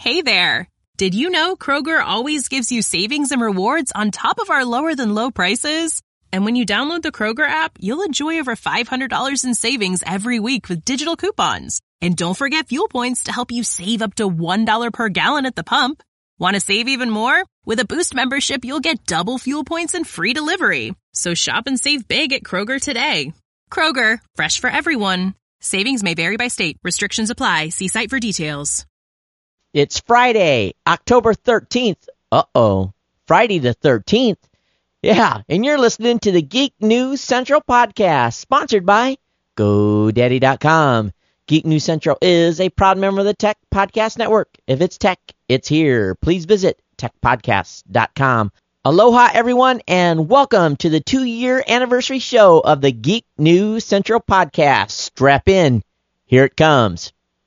Hey there! Did you know Kroger always gives you savings and rewards on top of our lower-than-low prices? And when you download the Kroger app, you'll enjoy over $500 in savings every week with digital coupons. And don't forget fuel points to help you save up to $1 per gallon at the pump. Want to save even more? With a Boost membership, you'll get double fuel points and free delivery. So shop and save big at Kroger today. Kroger, fresh for everyone. Savings may vary by state. Restrictions apply. See site for details. It's Friday, October 13th. Friday the 13th. Yeah, and you're listening to the Geek News Central podcast, sponsored by GoDaddy.com. Geek News Central is a proud member of the Tech Podcast Network. If it's tech, it's here. Please visit techpodcast.com. Aloha, everyone, and welcome to the 2-year anniversary show of the Geek News Central podcast. Strap in. Here it comes.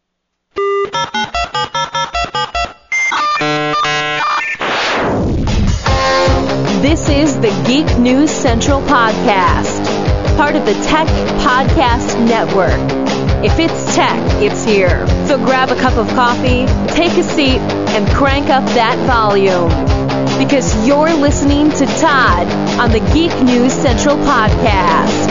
This is the Geek News Central podcast, part of the Tech Podcast Network. If it's tech, it's here. So grab a cup of coffee, take a seat, and crank up that volume. Because you're listening to Todd on the Geek News Central podcast.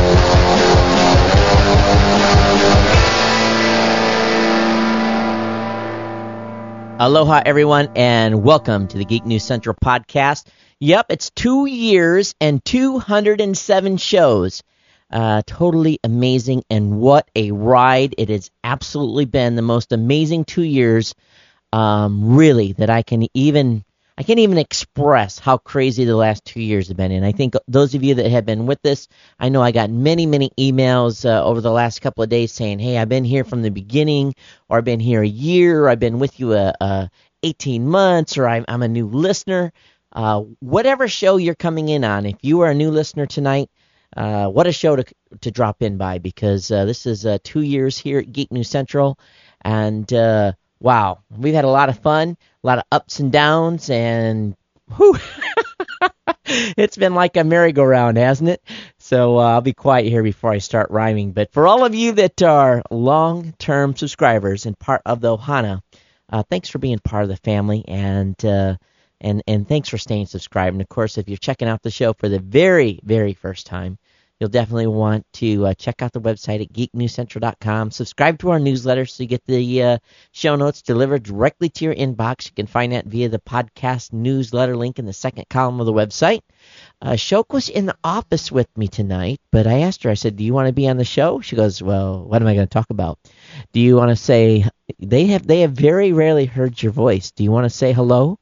Aloha, everyone, and welcome to the Geek News Central podcast. Yep, it's 2 years and 207 shows. Totally amazing, and what a ride. It has absolutely been the most amazing 2 years, really, that I can't even express how crazy the last 2 years have been. And I think those of you that have been with us, I know I got many emails over the last couple of days saying, hey, I've been here from the beginning, or I've been here a year, or I've been with you 18 months, or I'm a new listener. Whatever show you're coming in on, if you are a new listener tonight, what a show to drop in by, because this is 2 years here at Geek News Central, and wow, we've had a lot of fun, a lot of ups and downs, and whew, it's been like a merry-go-round, hasn't it? So I'll be quiet here before I start rhyming. But for all of you that are long-term subscribers and part of the Ohana, thanks for being part of the family, and thanks for staying subscribed. And, of course, if you're checking out the show for the very, very first time, you'll definitely want to check out the website at geeknewscentral.com. Subscribe to our newsletter so you get the show notes delivered directly to your inbox. You can find that via the podcast newsletter link in the second column of the website. Shok was in the office with me tonight, but I asked her, I said, do you want to be on the show? She goes, well, what am I going to talk about? Do you want to say, they have very rarely heard your voice. Do you want to say hello?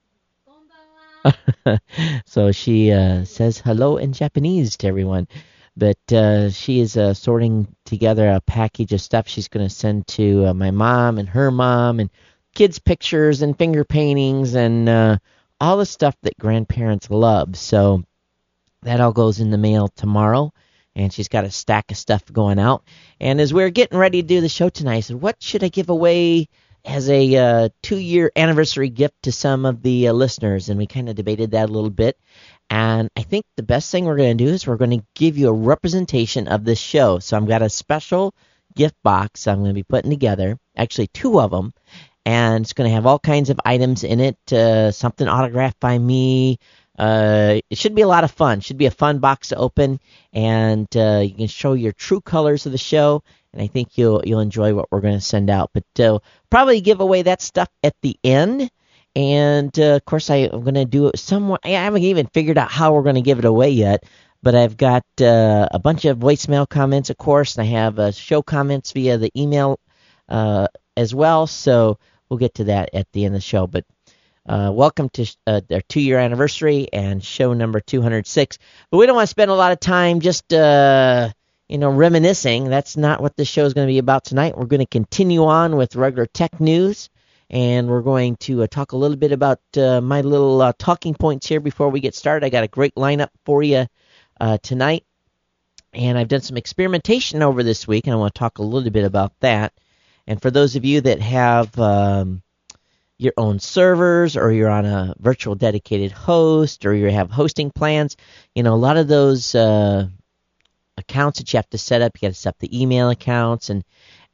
So she says hello in Japanese to everyone, but she is sorting together a package of stuff she's going to send to my mom and her mom, and kids' pictures and finger paintings and all the stuff that grandparents love. So that all goes in the mail tomorrow, and she's got a stack of stuff going out. And as we're getting ready to do the show tonight, I said, what should I give away as a 2-year anniversary gift to some of the listeners? And we kind of debated that a little bit. And I think the best thing we're going to do is we're going to give you a representation of this show. So I've got a special gift box I'm going to be putting together, actually 2 of them. And it's going to have all kinds of items in it, something autographed by me. It should be a lot of fun. It should be a fun box to open. And you can show your true colors of the show. And I think you'll enjoy what we're going to send out. But probably give away that stuff at the end. And, of course, I'm going to do it somewhat. I haven't even figured out how we're going to give it away yet. But I've got a bunch of voicemail comments, of course. And I have show comments via the email as well. So we'll get to that at the end of the show. But welcome to their 2-year anniversary and show number 206. But we don't want to spend a lot of time just reminiscing. That's not what this show is going to be about tonight. We're going to continue on with regular tech news, and we're going to talk a little bit about my little talking points here before we get started. I got a great lineup for you tonight, and I've done some experimentation over this week, and I want to talk a little bit about that. And for those of you that have your own servers, or you're on a virtual dedicated host, or you have hosting plans, a lot of those accounts that you have to set up. You got to set up the email accounts, and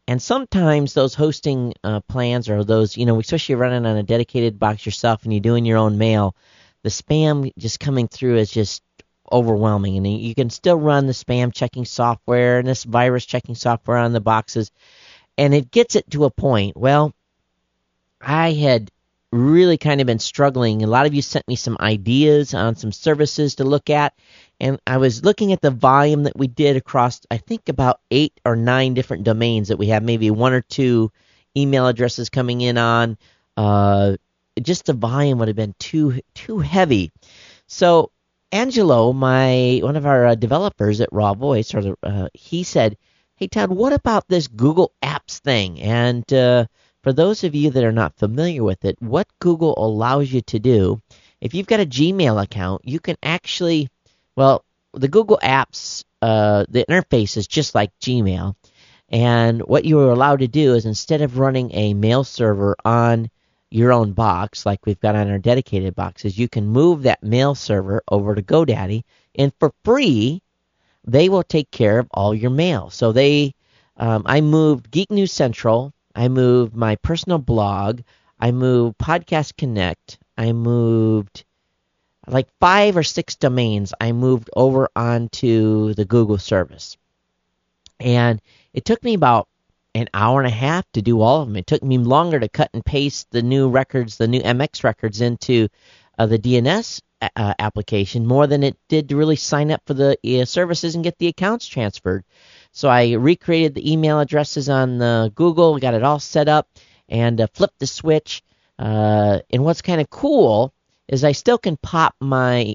And sometimes those hosting plans or those, especially running on a dedicated box yourself and you're doing your own mail, the spam just coming through is just overwhelming. And you can still run the spam checking software and this virus checking software on the boxes. And it gets it to a point. Well, I had really kind of been struggling. A lot of you sent me some ideas on some services to look at, and I was looking at the volume that we did across, I think, about 8 or 9 different domains that we have, maybe 1 or 2 email addresses coming in on. Just the volume would have been too heavy. So Angelo, one of our developers at Raw Voice, he said, "Hey Todd, what about this Google Apps thing?" And for those of you that are not familiar with it, what Google allows you to do, if you've got a Gmail account, you can actually, the Google Apps, the interface is just like Gmail. And what you are allowed to do is instead of running a mail server on your own box, like we've got on our dedicated boxes, you can move that mail server over to GoDaddy, and for free, they will take care of all your mail. So I moved Geek News Central, I moved my personal blog, I moved Podcast Connect, I moved like 5 or 6 domains I moved over onto the Google service. And it took me about an hour and a half to do all of them. It took me longer to cut and paste the new records, the new MX records into the DNS application more than it did to really sign up for the services and get the accounts transferred. So I recreated the email addresses on Google, got it all set up, and flipped the switch. And what's kind of cool is I still can pop my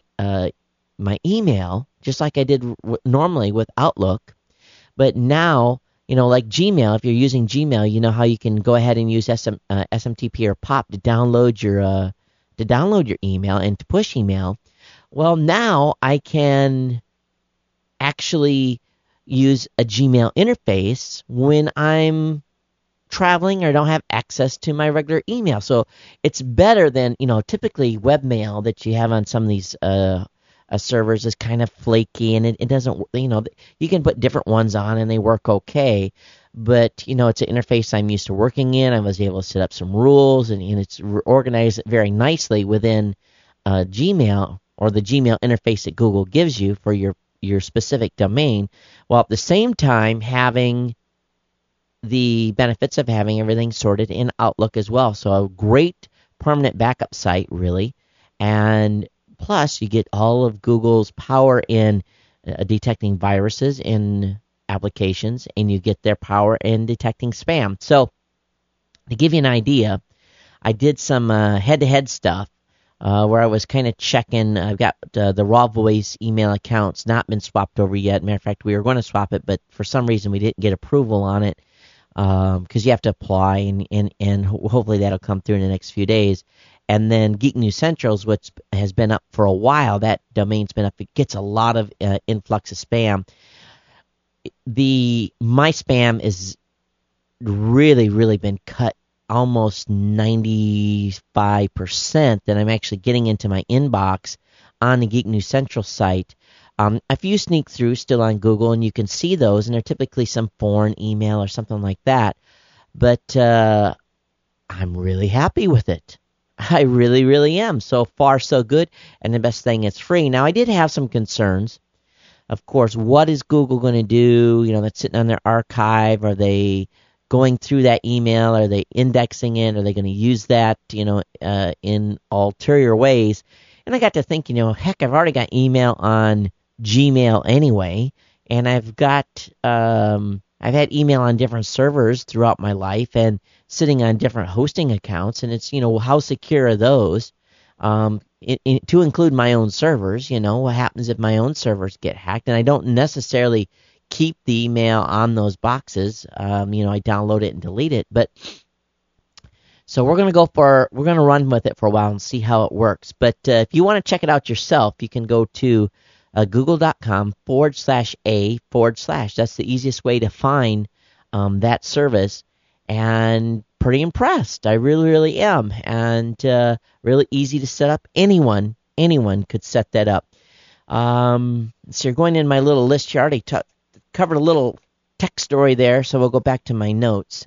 email just like I did normally with Outlook. But now, like Gmail, if you're using Gmail, you know how you can go ahead and use SMTP or POP to download your email and to push email. Well, now I can actually use a Gmail interface when I'm traveling or don't have access to my regular email. So it's better than, typically webmail that you have on some of these servers is kind of flaky, and it doesn't, you can put different ones on and they work okay. But, it's an interface I'm used to working in. I was able to set up some rules, and it's organized very nicely within Gmail or the Gmail interface that Google gives you for your specific domain, while at the same time having the benefits of having everything sorted in Outlook as well. So a great permanent backup site, really. And plus, you get all of Google's power in detecting viruses in applications, and you get their power in detecting spam. So to give you an idea, I did some head-to-head stuff where I was kind of checking. I've got the Raw Voice email account's not been swapped over yet. Matter of fact, we were going to swap it, but for some reason we didn't get approval on it because you have to apply, and hopefully that'll come through in the next few days. And then Geek News Central's, which has been up for a while, that domain's been up. It gets a lot of influx of spam. My spam is really, really been cut almost 95%, that I'm actually getting into my inbox on the Geek News Central site. A few sneak through still on Google, and you can see those, and they're typically some foreign email or something like that. But I'm really happy with it. I really, really am. So far, so good. And the best thing, it's free. Now, I did have some concerns. Of course, what is Google going to do? That's sitting on their archive. Are they going through that email? Are they indexing it? Are they going to use that, in ulterior ways? And I got to think, heck, I've already got email on Gmail anyway. And I've had email on different servers throughout my life and sitting on different hosting accounts, and it's, how secure are those? To include my own servers, what happens if my own servers get hacked? And I don't necessarily keep the email on those boxes. I download it and delete it. But so we're going to run with it for a while and see how it works. But if you want to check it out yourself, you can go to google.com/a/. That's the easiest way to find that service, and pretty impressed. I really, really am, and really easy to set up. Anyone could set that up. So you're going in my little list here. I already covered a little tech story there, so we'll go back to my notes.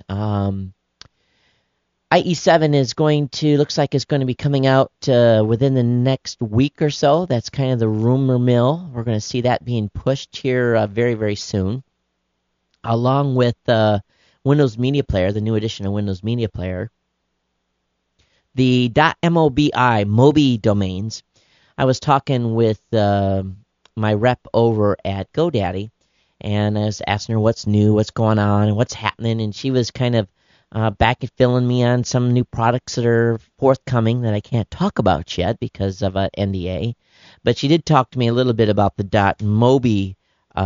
IE7 is looks like it's going to be coming out within the next week or so. That's kind of the rumor mill. We're going to see that being pushed here very, very soon, along with Windows Media Player, the new edition of Windows Media Player. The .mobi domains. I was talking with my rep over at GoDaddy, and I was asking her what's new, what's going on, and what's happening, and she was kind of back and filling me on some new products that are forthcoming that I can't talk about yet because of an NDA. But she did talk to me a little bit about the .mobi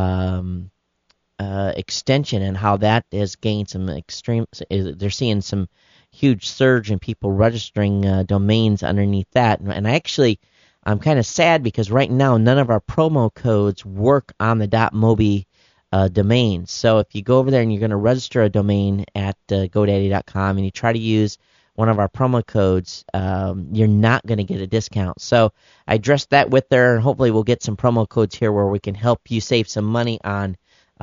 extension and how that has gained some extreme. They're seeing some huge surge in people registering domains underneath that. And I'm kind of sad because right now none of our promo codes work on the .mobi domain. So if you go over there and you're going to register a domain at GoDaddy.com and you try to use one of our promo codes, you're not going to get a discount. So I addressed that with her, and hopefully we'll get some promo codes here where we can help you save some money on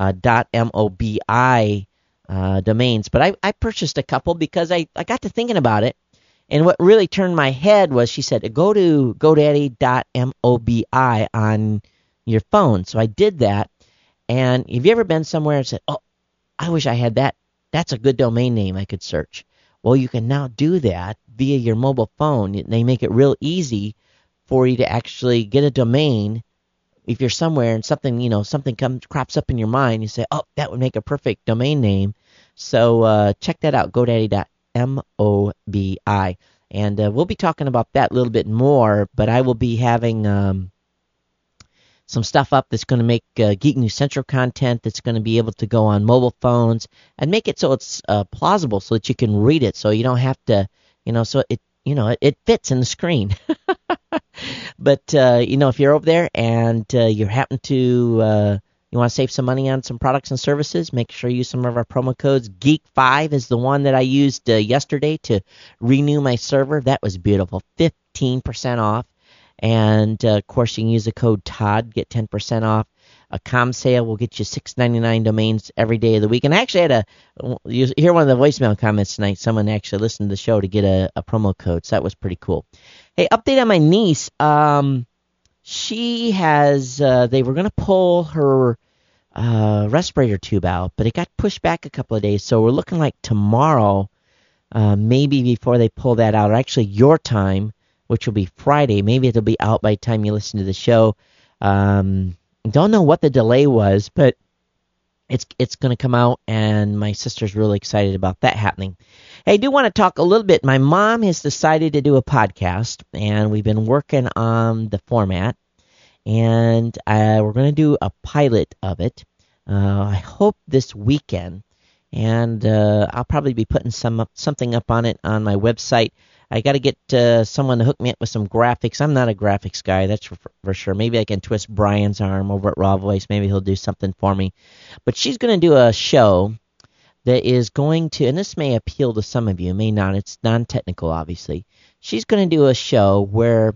.mobi domains. But I purchased a couple because I got to thinking about it. And what really turned my head was she said, go to GoDaddy.mobi on your phone. So I did that. And have you ever been somewhere and said, oh, I wish I had that. That's a good domain name I could search. Well, you can now do that via your mobile phone. They make it real easy for you to actually get a domain. If you're somewhere and something crops up in your mind, you say, oh, that would make a perfect domain name. So check that out, GoDaddy.mobi. And we'll be talking about that a little bit more, but I will be having some stuff up that's going to make Geek News Central content that's going to be able to go on mobile phones and make it so it's plausible so that you can read it, so you don't have to, so it fits in the screen. But, if you're over there and you happen to, you want to save some money on some products and services, make sure you use some of our promo codes. Geek5 is the one that I used yesterday to renew my server. That was beautiful. 15% off. And, of course, you can use the code TODD, get 10% off. A com sale will get you $6.99 domains every day of the week. And I actually you hear one of the voicemail comments tonight. Someone actually listened to the show to get a promo code, so that was pretty cool. Hey, update on my niece. She has, they were going to pull her respirator tube out, but it got pushed back a couple of days. So we're looking like tomorrow, maybe before they pull that out, or actually your time, which will be Friday. Maybe it'll be out by the time you listen to the show. Don't know what the delay was, but it's going to come out, and my sister's really excited about that happening. Hey, I do want to talk a little bit. My mom has decided to do a podcast, and we've been working on the format, and we're going to do a pilot of it. I hope this weekend, and I'll probably be putting something up on it on my website. I got to get someone to hook me up with some graphics. I'm not a graphics guy, that's for sure. Maybe I can twist Brian's arm over at Raw Voice. Maybe he'll do something for me. But she's going to do a show that is going to, and this may appeal to some of you, may not. It's non-technical, obviously. She's going to do a show where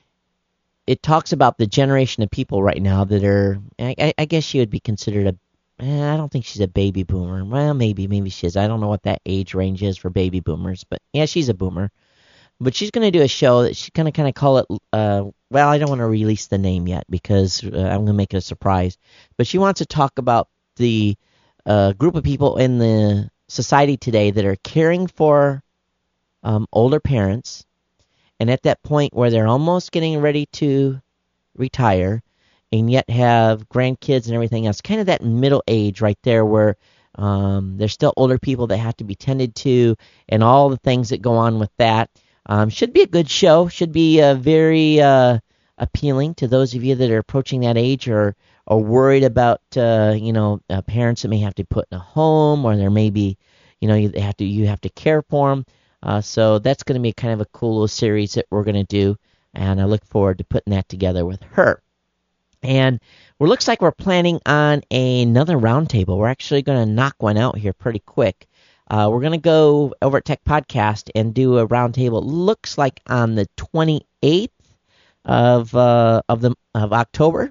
it talks about the generation of people right now that are, I guess she would be considered I don't think she's a baby boomer. Well, maybe she is. I don't know what that age range is for baby boomers, but yeah, she's a boomer. But she's going to do a show that she's going to kind of call it, well, I don't want to release the name yet because I'm going to make it a surprise. But she wants to talk about the group of people in the society today that are caring for older parents, and at that point where they're almost getting ready to retire and yet have grandkids and everything else, kind of that middle age right there where there's still older people that have to be tended to and all the things that go on with that. Should be a good show. Should be very appealing to those of you that are approaching that age or are worried about parents that may have to put in a home, or there may be you have to care for them. So that's going to be kind of a cool little series that we're going to do, and I look forward to putting that together with her. And it looks like we're planning on another roundtable. We're actually going to knock one out here pretty quick. We're going to go over at Tech Podcast and do a roundtable. Looks like on the 28th of October,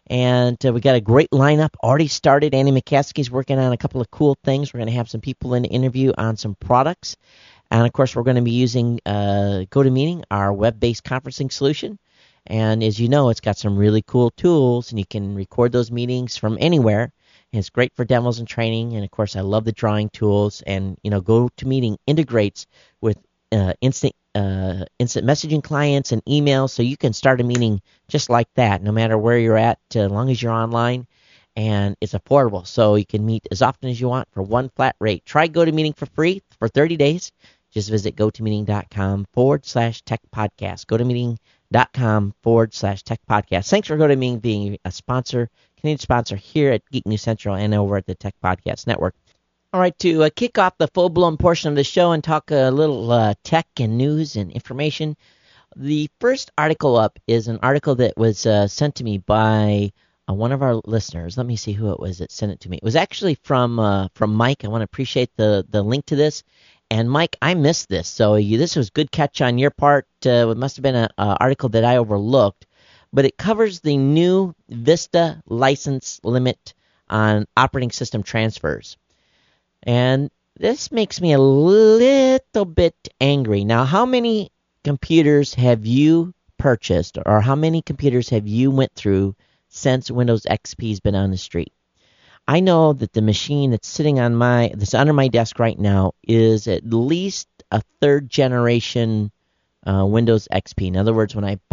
And we got a great lineup already started. Andy McCaskey's working on a couple of cool things. We're going to have some people in the interview on some products. And, of course, we're going to be using GoToMeeting, our web-based conferencing solution. And as you know, it's got some really cool tools, and you can record those meetings from anywhere. And it's great for demos and training. And, of course, I love the drawing tools. And, GoToMeeting integrates with instant messaging clients and emails, so you can start a meeting just like that, no matter where you're at, as long as you're online, and it's affordable, so you can meet as often as you want for one flat rate. Try GoToMeeting for free for 30 days. Just visit gotomeeting.com/tech-podcast. gotomeeting.com/tech-podcast. Thanks for GoToMeeting being a sponsor, Canadian sponsor here at Geek News Central and over at the Tech Podcast Network. All right, to kick off the full-blown portion of the show and talk a little tech and news and information, the first article up is an article that was sent to me by one of our listeners. Let me see who it was that sent it to me. It was actually from Mike. I want to appreciate the link to this. And, Mike, I missed this, so this was a good catch on your part. It must have been an article that I overlooked. But it covers the new Vista license limit on operating system transfers. And this makes me a little bit angry. Now, how many computers have you purchased, or how many computers have you went through since Windows XP has been on the street? I know that the machine that's sitting on that's under my desk right now is at least a third generation Windows XP. In other words, when I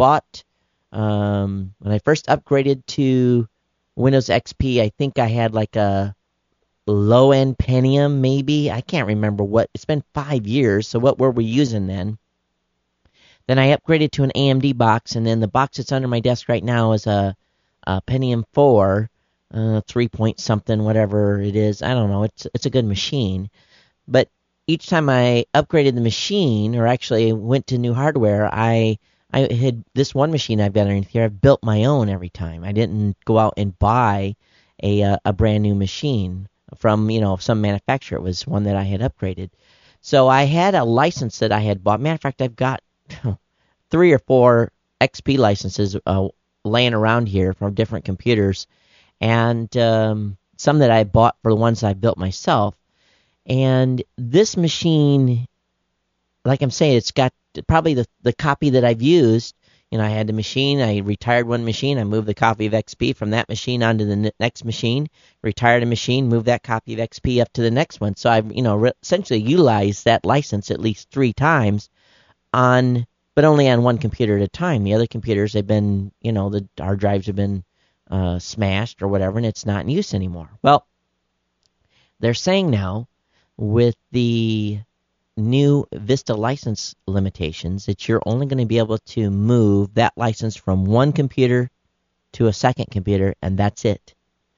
first upgraded to Windows XP, I think I had like a low-end Pentium, maybe. I can't remember what. It's been 5 years, so what were we using then? Then I upgraded to an AMD box, and then the box that's under my desk right now is a Pentium 4, 3-point-something, whatever it is. I don't know. It's a good machine. But each time I upgraded the machine, or actually went to new hardware, I had this one machine I've got underneath here. I've built my own every time. I didn't go out and buy a brand new machine from some manufacturer. It was one that I had upgraded. So I had a license that I had bought. Matter of fact, I've got 3 or 4 XP licenses laying around here from different computers, and some that I bought for the ones I built myself. And this machine, like I'm saying, it's got probably the copy that I've used. I had the machine, I retired one machine, I moved the copy of XP from that machine onto the next machine, retired a machine, moved that copy of XP up to the next one. So I've, essentially utilized that license at least 3 times but only on one computer at a time. The other computers, they've been, the hard drives have been smashed or whatever, and it's not in use anymore. Well, they're saying now with the new Vista license limitations that you're only going to be able to move that license from one computer to a second computer, and that's it.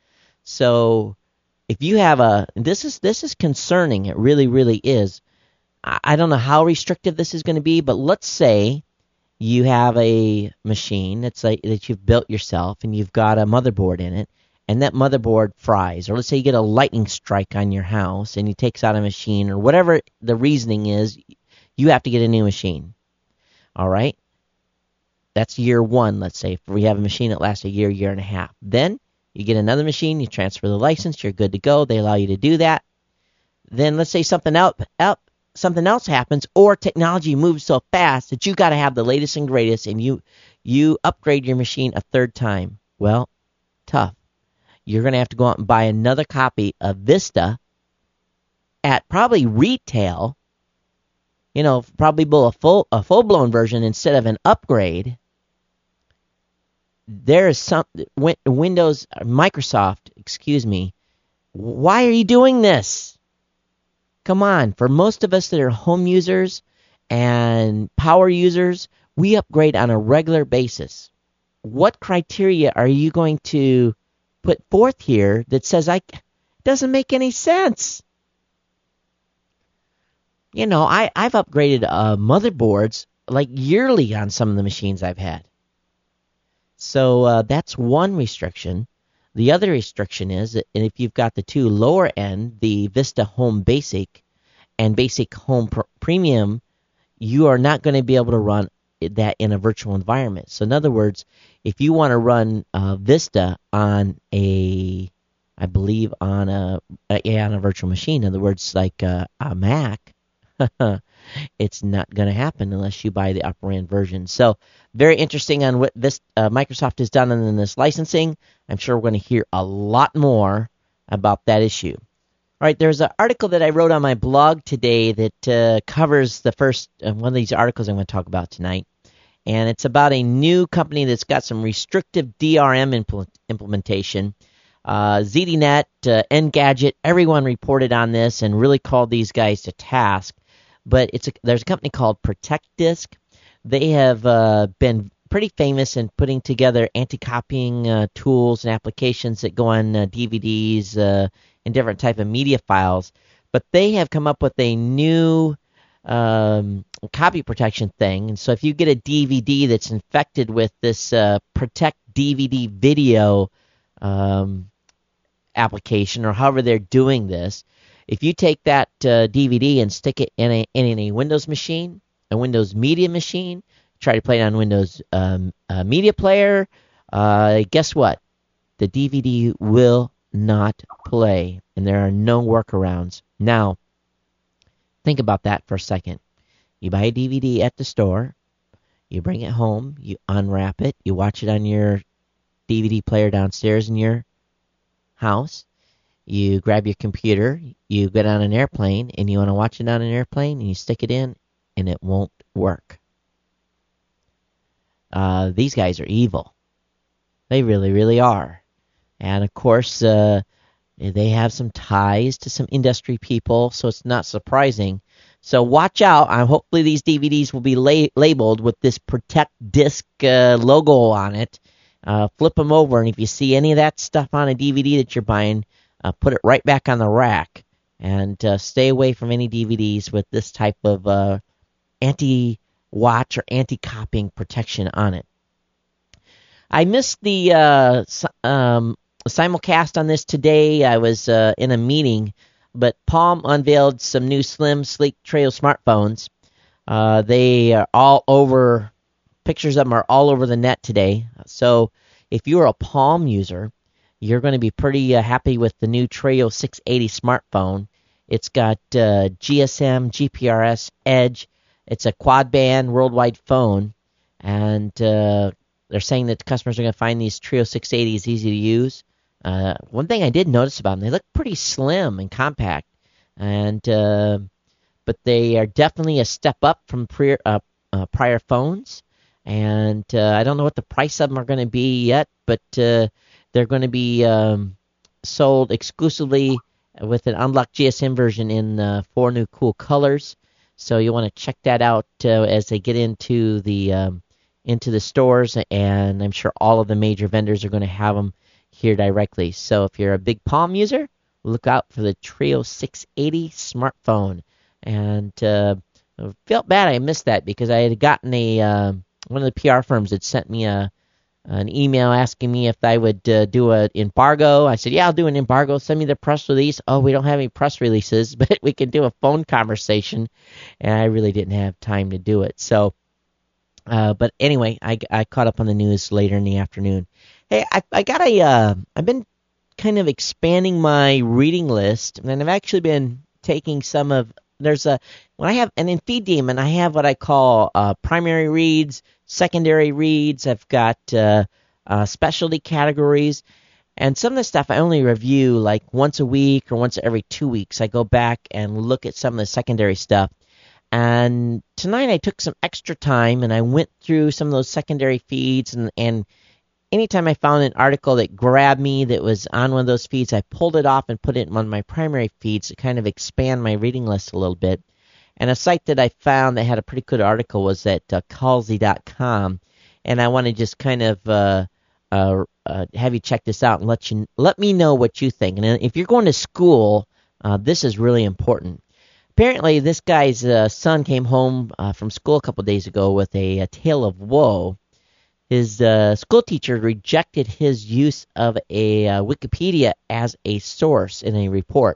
So if you have this is concerning. It really, really is. I don't know how restrictive this is going to be, but let's say you have a machine that you've built yourself, and you've got a motherboard in it, and that motherboard fries. Or let's say you get a lightning strike on your house, and it takes out a machine, or whatever the reasoning is, you have to get a new machine. All right? That's year 1, let's say. If we have a machine that lasts a year, year and a half. Then you get another machine, you transfer the license, you're good to go. They allow you to do that. Then let's say something else happens, or technology moves so fast that you got to have the latest and greatest, and you upgrade your machine a 3rd time. Well, tough. You're going to have to go out and buy another copy of Vista at probably retail, probably a full-blown version instead of an upgrade. There is Microsoft, why are you doing this? Come on, for most of us that are home users and power users, we upgrade on a regular basis. What criteria are you going to put forth here that says doesn't make any sense? I've upgraded motherboards like yearly on some of the machines I've had. So that's one restriction. The other restriction is that if you've got the 2 lower end, the Vista Home Basic and Basic Home Premium, you are not going to be able to run that in a virtual environment. So in other words, if you want to run Vista on a virtual machine, in other words, like a Mac, it's not going to happen unless you buy the upper end version. So very interesting on what this Microsoft has done in this licensing. I'm sure we're going to hear a lot more about that issue. All right, there's an article that I wrote on my blog today that covers the first one of these articles I'm going to talk about tonight. And it's about a new company that's got some restrictive DRM implementation. ZDNet, Engadget, everyone reported on this and really called these guys to task. But there's a company called ProtectDisk. They have been pretty famous in putting together anti-copying tools and applications that go on DVDs and different type of media files. But they have come up with a new copy protection thing. And so if you get a DVD that's infected with this Protect DVD Video application, or however they're doing this, if you take that DVD and stick it in a Windows machine, a Windows Media machine, try to play it on Windows Media Player, guess what? The DVD will not play, and there are no workarounds. Now, think about that for a second. You buy a DVD at the store, you bring it home, you unwrap it, you watch it on your DVD player downstairs in your house, you grab your computer, you get on an airplane, and you want to watch it on an airplane, and you stick it in, and it won't work. These guys are evil. They really, really are. And, of course, they have some ties to some industry people, so it's not surprising. So watch out. Hopefully these DVDs will be labeled with this ProtectDisk logo on it. Flip them over, and if you see any of that stuff on a DVD that you're buying, put it right back on the rack. And stay away from any DVDs with this type of anti-watch or anti-copying protection on it. I missed the simulcast on this today. I was in a meeting, but Palm unveiled some new slim, sleek Treo smartphones. They are all over, pictures of them are all over the net today. So if you're a Palm user, you're going to be pretty happy with the new Treo 680 smartphone. It's got GSM, GPRS, Edge. It's a quad-band worldwide phone, and they're saying that the customers are going to find these Treo 680s easy to use. One thing I did notice about them, they look pretty slim and compact, and but they are definitely a step up from prior phones. And I don't know what the price of them are going to be yet, but they're going to be sold exclusively with an unlocked GSM version in 4 new cool colors. So you want to check that out as they get into the stores, and I'm sure all of the major vendors are going to have them here directly. So if you're a big Palm user, look out for the Treo 680 smartphone. And I felt bad I missed that, because I had gotten one of the PR firms had sent me an email asking me if I would do an embargo. I said, yeah, I'll do an embargo. Send me the press release. Oh, we don't have any press releases, but we can do a phone conversation. And I really didn't have time to do it. So, but anyway, I caught up on the news later in the afternoon. Hey, I've been kind of expanding my reading list, and I've actually been taking some of, when I have, and in Feed Demon, I have what I call primary reads, secondary reads. I've got specialty categories, and some of the stuff I only review like once a week or once every 2 weeks. I go back and look at some of the secondary stuff. And tonight I took some extra time, and I went through some of those secondary feeds, and anytime I found an article that grabbed me that was on one of those feeds, I pulled it off and put it on my primary feeds to kind of expand my reading list a little bit. And a site that I found that had a pretty good article was at Calzi.com, and I want to just kind of have you check this out and let me know what you think. And if you're going to school, this is really important. Apparently, this guy's son came home from school a couple days ago with a tale of woe. His school teacher rejected his use of a Wikipedia as a source in a report.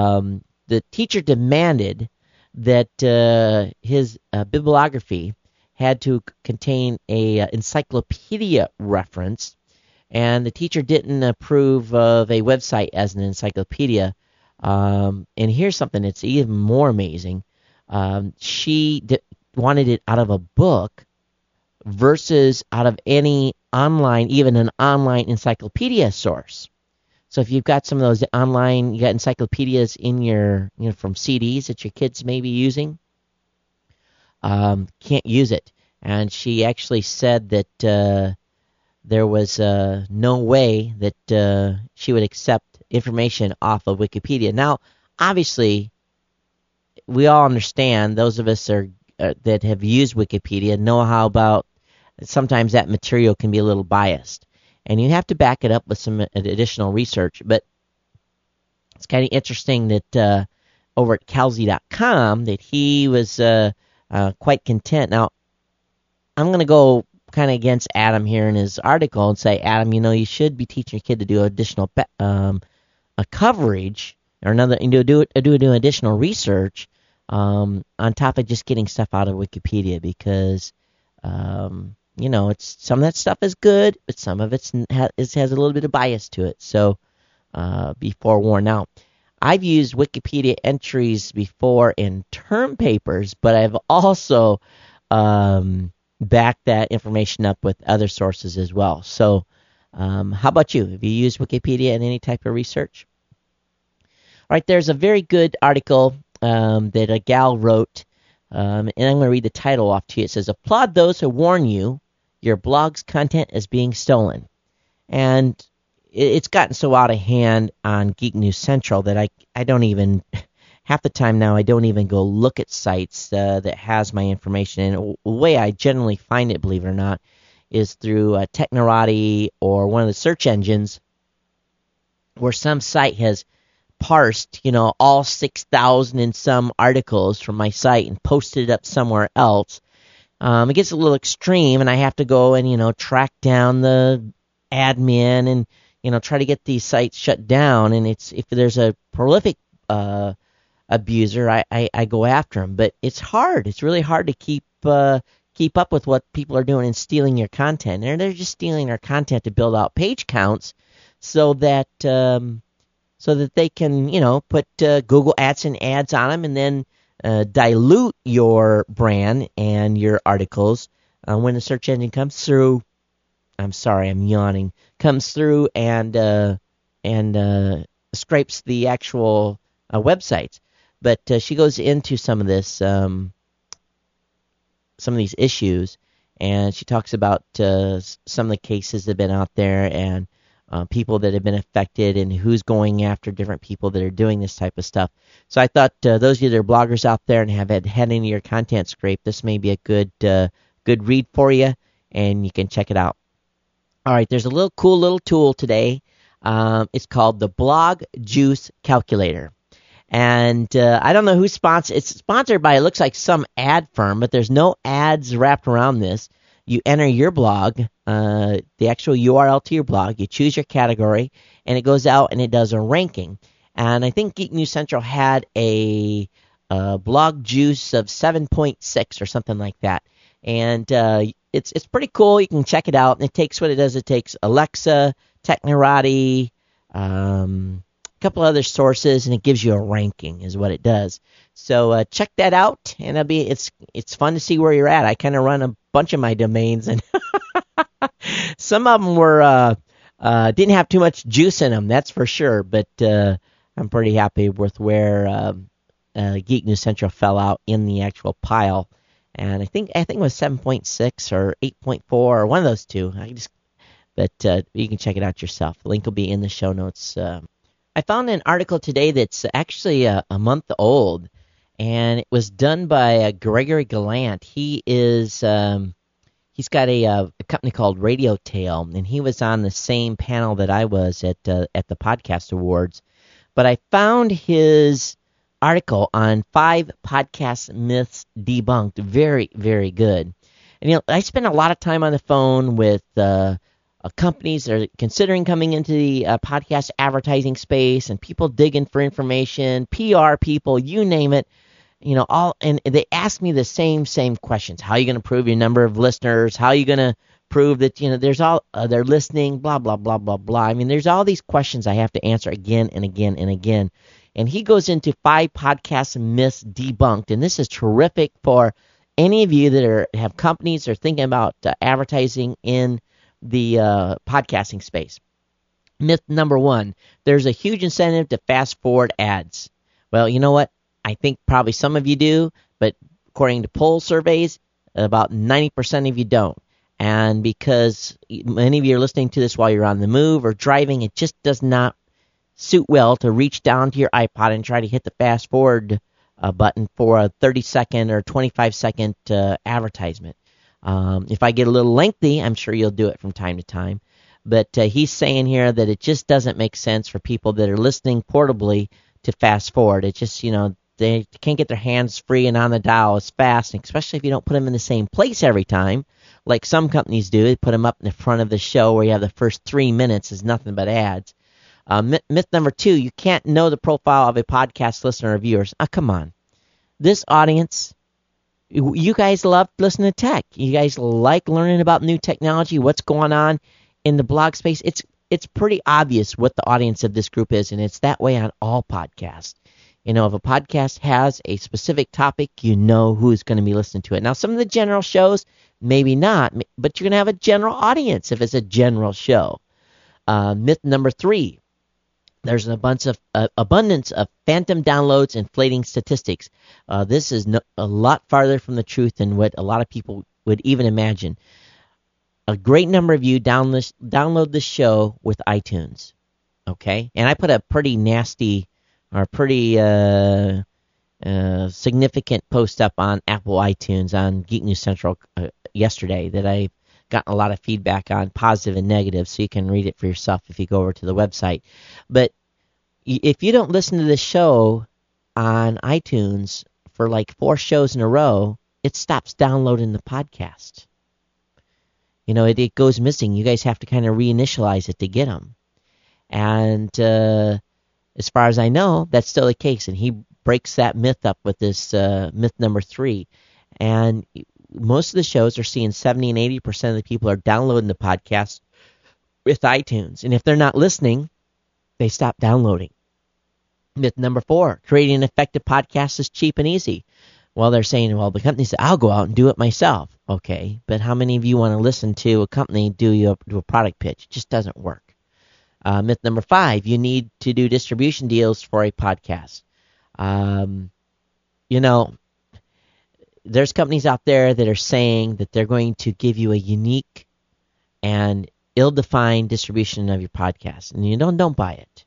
The teacher demanded that his bibliography had to contain a encyclopedia reference, and the teacher didn't approve of a website as an encyclopedia. And here's something that's even more amazing. She wanted it out of a book versus out of any online, even an online encyclopedia source. So if you've got some of those online, you got encyclopedias in your, from CDs that your kids may be using, can't use it. And she actually said that there was no way that she would accept information off of Wikipedia. Now, obviously, we all understand, those of us that have used Wikipedia know how about sometimes that material can be a little biased. And you have to back it up with some additional research. But it's kind of interesting that over at Kalzi.com that he was quite content. Now, I'm going to go kind of against Adam here in his article and say, Adam, you should be teaching your kid to do additional a coverage or do additional research on top of just getting stuff out of Wikipedia, because it's some of that stuff is good, but some of it has a little bit of bias to it. So be forewarned. Now, I've used Wikipedia entries before in term papers, but I've also backed that information up with other sources as well. So how about you? Have you used Wikipedia in any type of research? All right, there's a very good article that a gal wrote, and I'm going to read the title off to you. It says, "Applaud those who warn you your blog's content is being stolen." And it's gotten so out of hand on Geek News Central that I don't even, half the time now, I don't even go look at sites that has my information. And the way I generally find it, believe it or not, is through Technorati or one of the search engines where some site has parsed, all 6,000 and some articles from my site and posted it up somewhere else. It gets a little extreme, and I have to go and, track down the admin and, try to get these sites shut down. And if there's a prolific abuser, I go after them. But it's hard. It's really hard to keep up with what people are doing and stealing your content. And they're just stealing our content to build out page counts so that they can, put Google AdSense ads on them and then dilute your brand and your articles when the search engine comes through. I'm sorry, I'm yawning. Comes through and scrapes the actual websites. But she goes into some of this, some of these issues, and she talks about some of the cases that have been out there and people that have been affected and who's going after different people that are doing this type of stuff. So I thought those of you that are bloggers out there and have had any of your content scraped, this may be a good read for you, and you can check it out. All right, there's a cool little tool today. It's called the Blog Juice Calculator. And I don't know who's sponsored. It's sponsored by, it looks like, some ad firm, but there's no ads wrapped around this. You enter your blog, the actual URL to your blog, you choose your category, and it goes out and it does a ranking. And I think Geek News Central had a blog juice of 7.6 or something like that. And it's pretty cool. You can check it out. And it takes what it does. It takes Alexa, Technorati, a couple other sources, and it gives you a ranking is what it does. So check that out, and it's fun to see where you're at. I kind of run a bunch of my domains, and some of them were didn't have too much juice in them, that's for sure. But I'm pretty happy with where Geek News Central fell out in the actual pile. And I think it was 7.6 or 8.4 or one of those two. But you can check it out yourself. The link will be in the show notes. I found an article today that's actually a month old, and it was done by Gregory Gallant. He is he's got a company called Radio Tail, and he was on the same panel that I was at the Podcast Awards. But I found his article on 5 podcast myths debunked very, very good. And I spend a lot of time on the phone with companies that are considering coming into the podcast advertising space, and people digging for information, PR people, you name it. and they ask me the same questions. How are you going to prove your number of listeners? How are you going to prove that, there's all, they're listening, blah, blah, blah, blah, blah. I mean, there's all these questions I have to answer again and again and again. And he goes into 5 podcast myths debunked. And this is terrific for any of you that have companies or thinking about advertising in the podcasting space. Myth number 1, there's a huge incentive to fast forward ads. Well, you know what? I think probably some of you do, but according to poll surveys, about 90% of you don't. And because many of you are listening to this while you're on the move or driving, it just does not suit well to reach down to your iPod and try to hit the fast forward button for a 30-second or 25-second advertisement. If I get a little lengthy, I'm sure you'll do it from time to time. But he's saying here that it just doesn't make sense for people that are listening portably to fast forward. It just, they can't get their hands free and on the dial as fast, especially if you don't put them in the same place every time, like some companies do. They put them up in the front of the show where you have the first 3 minutes is nothing but ads. Myth number 2, you can't know the profile of a podcast listener or viewers. Come on. This audience, you guys love listening to tech. You guys like learning about new technology, what's going on in the blog space. It's pretty obvious what the audience of this group is, and it's that way on all podcasts. If a podcast has a specific topic, you know who's going to be listening to it. Now, some of the general shows, maybe not, but you're going to have a general audience if it's a general show. Myth number 3, there's an abundance of phantom downloads inflating statistics. This is a lot farther from the truth than what a lot of people would even imagine. A great number of you download this show with iTunes, okay? And I put a pretty nasty or pretty significant post up on Apple iTunes on Geek News Central yesterday that I've gotten a lot of feedback on, positive and negative, so you can read it for yourself if you go over to the website. But if you don't listen to this show on iTunes for like 4 shows in a row, it stops downloading the podcast. It goes missing. You guys have to kind of reinitialize it to get them. And as far as I know, that's still the case. And he breaks that myth up with this myth number 3. And most of the shows are seeing 70 and 80% of the people are downloading the podcast with iTunes. And if they're not listening, they stop downloading. Myth number 4, creating an effective podcast is cheap and easy. Well, they're saying, the company said, I'll go out and do it myself. Okay, but how many of you want to listen to a company do a product pitch? It just doesn't work. Myth number 5, you need to do distribution deals for a podcast. There's companies out there that are saying that they're going to give you a unique and ill-defined distribution of your podcast, and you don't buy it.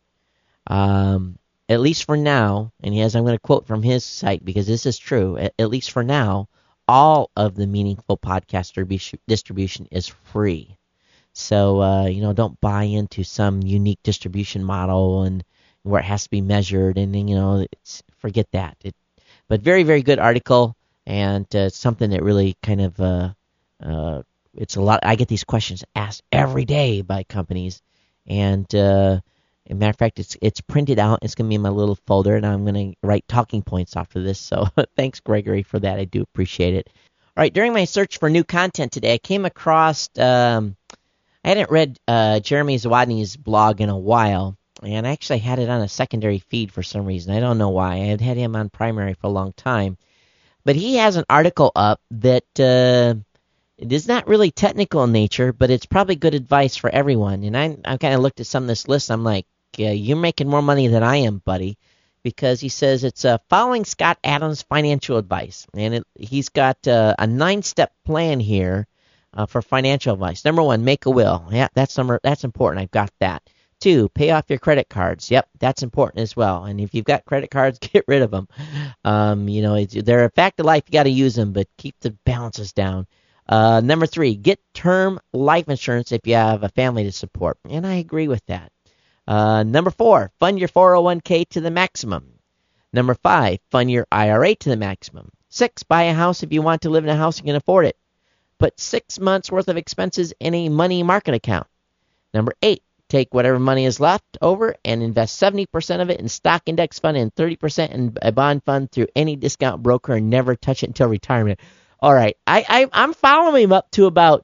At least for now, and I'm going to quote from his site because this is true, at least for now, all of the meaningful podcast distribution is free. So, don't buy into some unique distribution model and where it has to be measured, and, forget that. But very, very good article, and something that really kind of, it's a lot. I get these questions asked every day by companies, and as a matter of fact, it's printed out. It's going to be in my little folder, and I'm going to write talking points after this. So thanks, Gregory, for that. I do appreciate it. All right, during my search for new content today, I came across I hadn't read Jeremy Zawodny's blog in a while, and I actually had it on a secondary feed for some reason. I don't know why. I had him on primary for a long time. But he has an article up that it is not really technical in nature, but it's probably good advice for everyone. And I kind of looked at some of this list. I'm like, you're making more money than I am, buddy, because he says it's following Scott Adams' financial advice. And he's got a 9-step plan here for financial advice. Number 1, make a will. Yeah, that's important. I've got that. 2, pay off your credit cards. Yep, that's important as well. And if you've got credit cards, get rid of them. They're a fact of life. You got to use them, but keep the balances down. Number 3, get term life insurance if you have a family to support. And I agree with that. Number 4, fund your 401k to the maximum. Number 5, fund your IRA to the maximum. 6, buy a house if you want to live in a house and can afford it. Put 6 months worth of expenses in a money market account. Number 8, take whatever money is left over and invest 70% of it in stock index fund and 30% in a bond fund through any discount broker and never touch it until retirement. All right, I'm following him up to about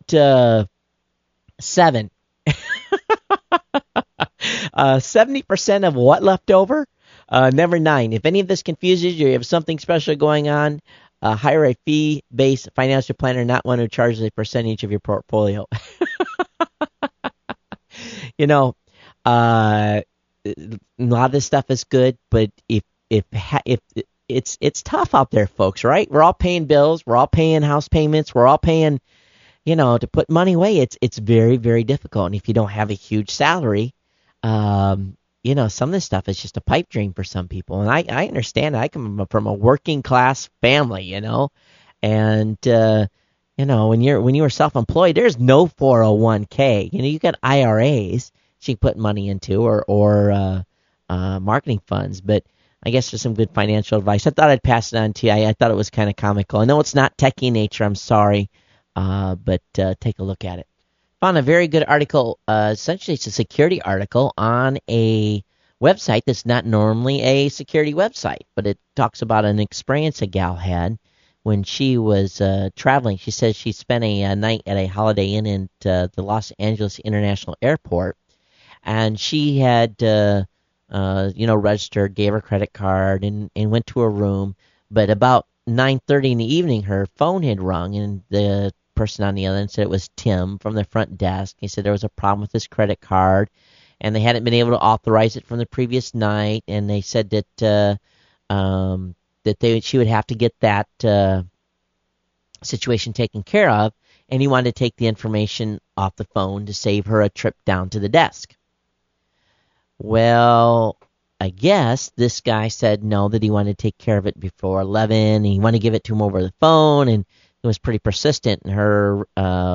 7. 70% of what left over? Never 9. If any of this confuses you, you have something special going on, hire a fee-based financial planner, not one who charges a percentage of your portfolio. You know, a lot of this stuff is good, but if it's tough out there, folks, right? We're all paying bills, we're all paying house payments, we're all paying, to put money away. It's very, very difficult. And if you don't have a huge salary, some of this stuff is just a pipe dream for some people. And I understand. I come from a working class family, and when you were self-employed, there's no 401k. You got IRAs you can put money into or marketing funds. But I guess there's some good financial advice. I thought I'd pass it on to you. I thought it was kind of comical. I know it's not techie in nature. I'm sorry, but take a look at it. Found a very good article. Essentially, it's a security article on a website that's not normally a security website, but it talks about an experience a gal had when she was traveling. She says she spent a night at a Holiday Inn in the Los Angeles International Airport, and she had registered, gave her credit card, and went to her room. But about 9:30 in the evening, her phone had rung, and the person on the other end said it was Tim from the front desk. He said there was a problem with his credit card, and they hadn't been able to authorize it from the previous night, and they said that she would have to get that situation taken care of, and he wanted to take the information off the phone to save her a trip down to the desk. Well, I guess this guy said no, that he wanted to take care of it before 11, and he wanted to give it to him over the phone, and it was pretty persistent. And her,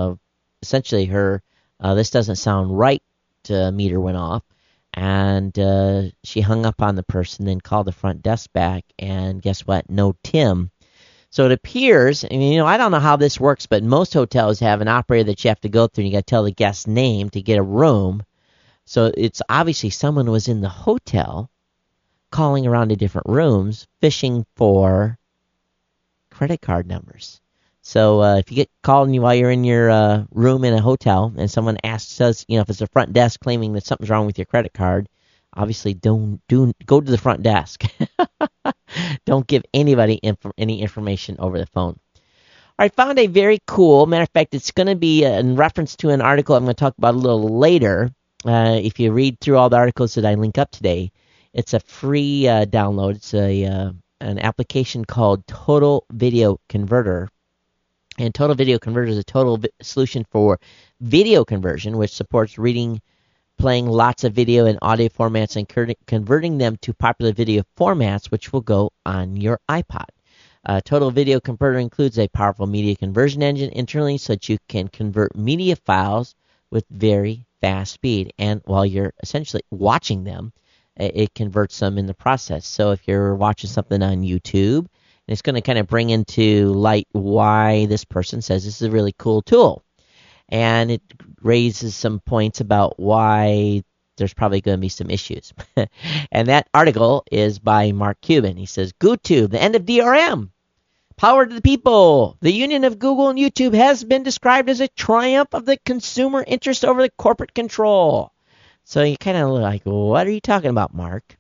this doesn't sound right meter went off, and she hung up on the person, then called the front desk back, and guess what? No Tim. So it appears, I don't know how this works, but most hotels have an operator that you have to go through, and you got to tell the guest's name to get a room. So it's obviously someone was in the hotel calling around to different rooms, fishing for credit card numbers. So if you get called while you're in your room in a hotel, and someone says, if it's a front desk claiming that something's wrong with your credit card, obviously don't go to the front desk. Don't give anybody any information over the phone. All right, found a very cool. Matter of fact, it's going to be in reference to an article I'm going to talk about a little later. If you read through all the articles that I link up today, it's a free download. It's an application called Total Video Converter. And Total Video Converter is a total solution for video conversion, which supports reading, playing lots of video and audio formats and converting them to popular video formats, which will go on your iPod. Total Video Converter includes a powerful media conversion engine internally so that you can convert media files with very fast speed. And while you're essentially watching them, it converts them in the process. So if you're watching something on YouTube, it's going to kind of bring into light why this person says this is a really cool tool. And it raises some points about why there's probably going to be some issues. And that article is by Mark Cuban. He says, GooTube, the end of DRM. Power to the people. The union of Google and YouTube has been described as a triumph of the consumer interest over the corporate control. So you kind of like, what are you talking about, Mark?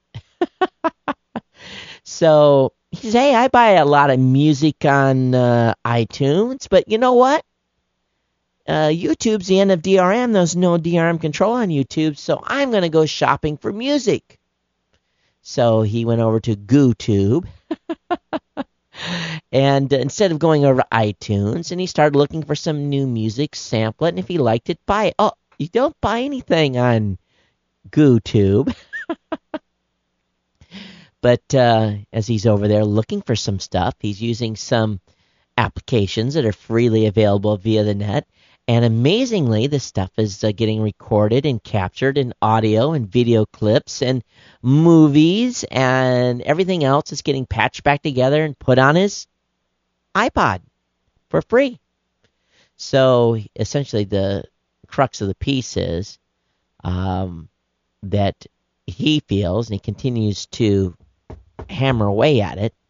So he says, hey, I buy a lot of music on iTunes, but you know what? YouTube's the end of DRM. There's no DRM control on YouTube, so I'm going to go shopping for music. So he went over to GooTube, and instead of going over to iTunes, and he started looking for some new music, sample it, and if he liked it, buy it. Oh, you don't buy anything on GooTube. But as he's over there looking for some stuff, he's using some applications that are freely available via the net. And amazingly, this stuff is getting recorded and captured in audio and video clips and movies, and everything else is getting patched back together and put on his iPod for free. So essentially the crux of the piece is that he feels, and he continues to hammer away at it,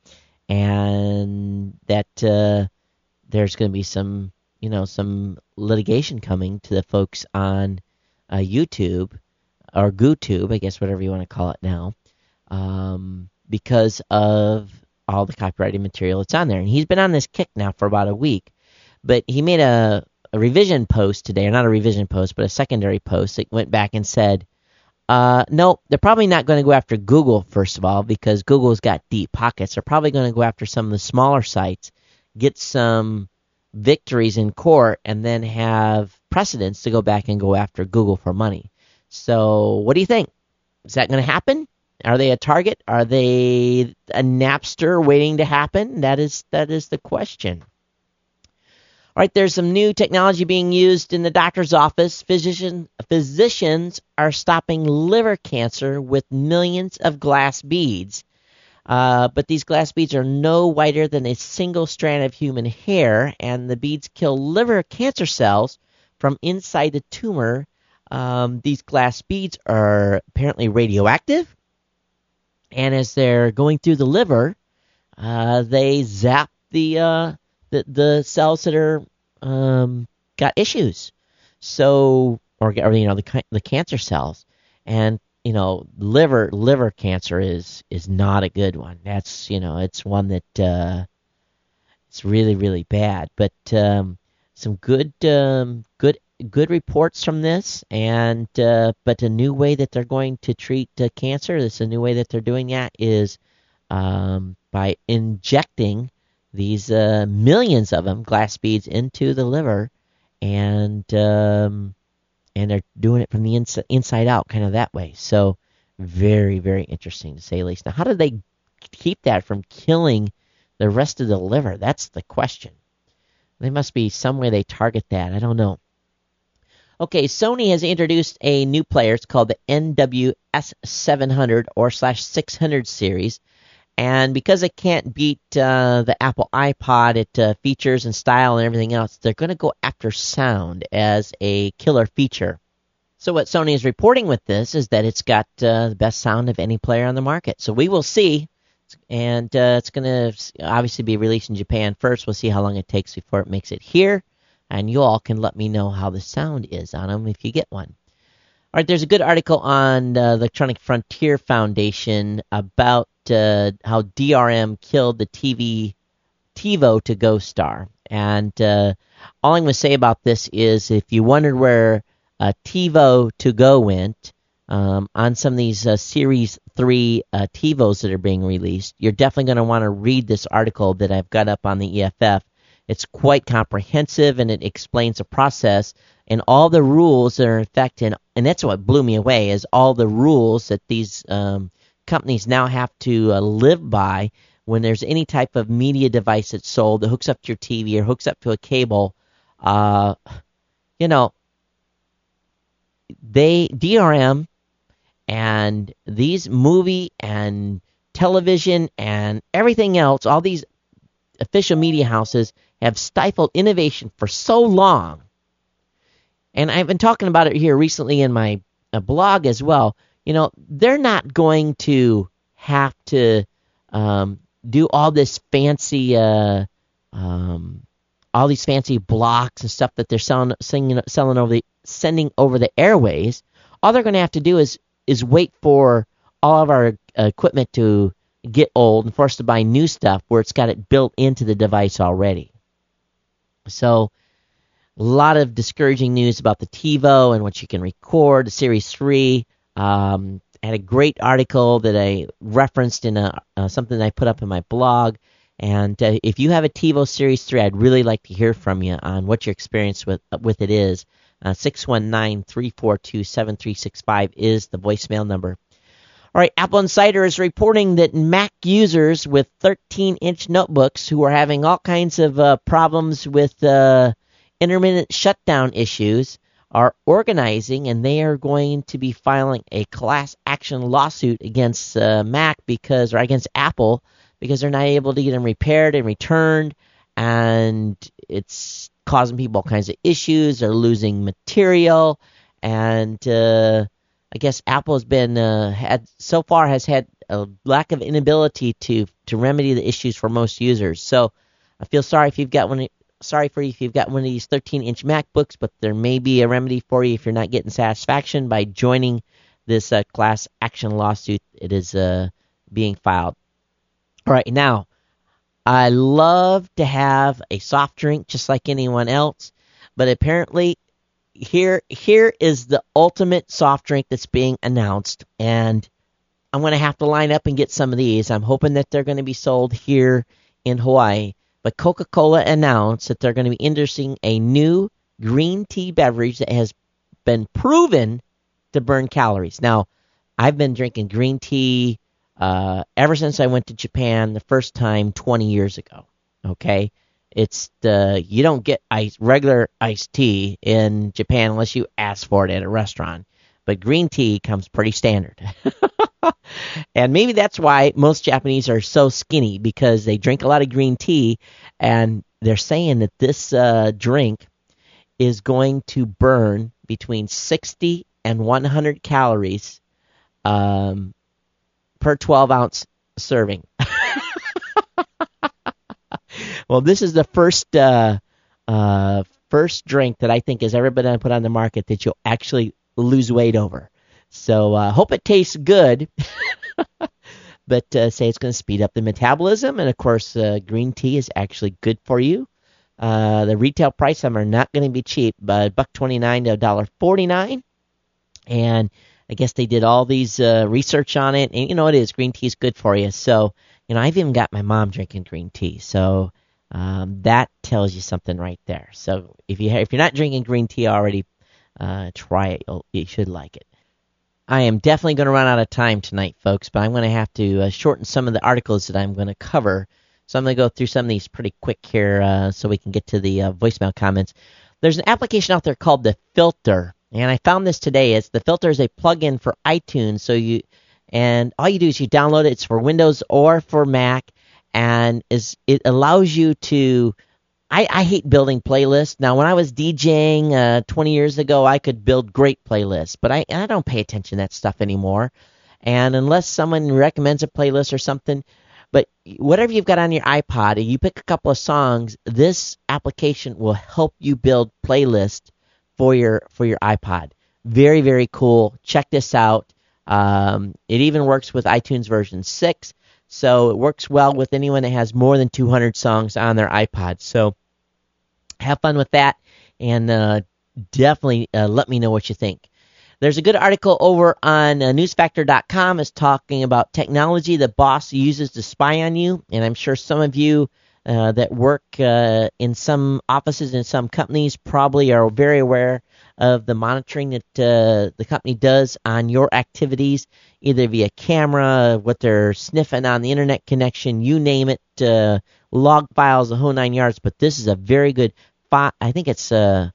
and that there's going to be some litigation coming to the folks on YouTube or GooTube, I guess, whatever you want to call it now, because of all the copyrighted material that's on there. And he's been on this kick now for about a week, but he made a revision post today, or not a revision post, but a secondary post that went back and said, no, they're probably not going to go after Google, first of all, because Google's got deep pockets. They're probably going to go after some of the smaller sites, get some victories in court, and then have precedents to go back and go after Google for money. So what do you think? Is that going to happen? Are they a target? Are they a Napster waiting to happen? That is the question. All right, there's some new technology being used in the doctor's office. Physicians are stopping liver cancer with millions of glass beads. But these glass beads are no wider than a single strand of human hair, and the beads kill liver cancer cells from inside the tumor. These glass beads are apparently radioactive, and as they're going through the liver, they zap the cells that are got issues. So, or the cancer cells, and liver cancer is not a good one. That's it's one that it's really, really bad. But some good reports from this, and but a new way that they're going to treat cancer. This is a new way that they're doing that is by injecting these millions of them, glass beads, into the liver, and they're doing it from the inside out, kind of that way. So very, very interesting, to say the least. Now, how do they keep that from killing the rest of the liver? That's the question. There must be some way they target that. I don't know. Okay, Sony has introduced a new player. It's called the NWS700 or /600 series. And because it can't beat the Apple iPod, it features and style and everything else, they're going to go after sound as a killer feature. So what Sony is reporting with this is that it's got the best sound of any player on the market. So we will see, and it's going to obviously be released in Japan first. We'll see how long it takes before it makes it here, and you all can let me know how the sound is on them if you get one. All right, there's a good article on the Electronic Frontier Foundation about how DRM killed the TiVo to Go Star. And all I'm going to say about this is, if you wondered where TiVo to Go went on some of these Series 3 TiVos that are being released, you're definitely going to want to read this article that I've got up on the EFF. It's quite comprehensive, and it explains the process and all the rules that are in effect. And that's what blew me away, is all the rules that these companies now have to live by when there's any type of media device that's sold that hooks up to your TV or hooks up to a cable. DRM and these movie and television and everything else, all these official media houses have stifled innovation for so long. And I've been talking about it here recently in my blog as well. They're not going to have to do all this fancy, all these fancy blocks and stuff that they're sending over the airways. All they're going to have to do is wait for all of our equipment to get old and for us to buy new stuff where it's got it built into the device already. So a lot of discouraging news about the TiVo and what you can record. The Series 3 had a great article that I referenced in something that I put up in my blog. And if you have a TiVo Series 3, I'd really like to hear from you on what your experience with it is. 619-342-7365 is the voicemail number. All right, Apple Insider is reporting that Mac users with 13-inch notebooks who are having all kinds of problems with intermittent shutdown issues are organizing, and they are going to be filing a class action lawsuit against against Apple, because they're not able to get them repaired and returned, and it's causing people all kinds of issues. They're losing material, And I guess Apple has been has had a lack of inability to remedy the issues for most users. So I feel sorry if you've got one. Sorry for you if you've got one of these 13-inch MacBooks, but there may be a remedy for you if you're not getting satisfaction by joining this class action lawsuit. It is being filed. All right, now, I love to have a soft drink just like anyone else, but apparently here is the ultimate soft drink that's being announced, and I'm going to have to line up and get some of these. I'm hoping that they're going to be sold here in Hawaii. But Coca-Cola announced that they're going to be introducing a new green tea beverage that has been proven to burn calories. Now, I've been drinking green tea ever since I went to Japan the first time 20 years ago. Okay? It's you don't get regular iced tea in Japan unless you ask for it at a restaurant. But green tea comes pretty standard. And maybe that's why most Japanese are so skinny, because they drink a lot of green tea, and they're saying that this drink is going to burn between 60 and 100 calories per 12-ounce serving. Well, this is the first drink that I think has ever been put on the market that you'll actually lose weight over. So hope it tastes good, but say it's going to speed up the metabolism, and of course green tea is actually good for you. The retail price of them are not going to be cheap, but $1.29 to $1.49, and I guess they did all these research on it, and it is green tea is good for you. So I've even got my mom drinking green tea, so that tells you something right there. So if you're not drinking green tea already, try it. You should like it. I am definitely going to run out of time tonight, folks, but I'm going to have to shorten some of the articles that I'm going to cover. So I'm going to go through some of these pretty quick here so we can get to the voicemail comments. There's an application out there called The Filter, and I found this today. The Filter is a plugin for iTunes, and all you do is you download it. It's for Windows or for Mac, and it allows you to I hate building playlists. Now, when I was DJing 20 years ago, I could build great playlists, but I don't pay attention to that stuff anymore. And unless someone recommends a playlist or something, but whatever you've got on your iPod, you pick a couple of songs, this application will help you build playlists for your iPod. Very, very cool. Check this out. It even works with iTunes version 6. So it works well with anyone that has more than 200 songs on their iPod. So have fun with that, and definitely let me know what you think. There's a good article over on newsfactor.com. It's talking about technology the boss uses to spy on you, and I'm sure some of you that work in some offices in some companies probably are very aware of the monitoring that the company does on your activities, either via camera, what they're sniffing on the internet connection, you name it, log files, the whole 9 yards. But this is a very good, I think it's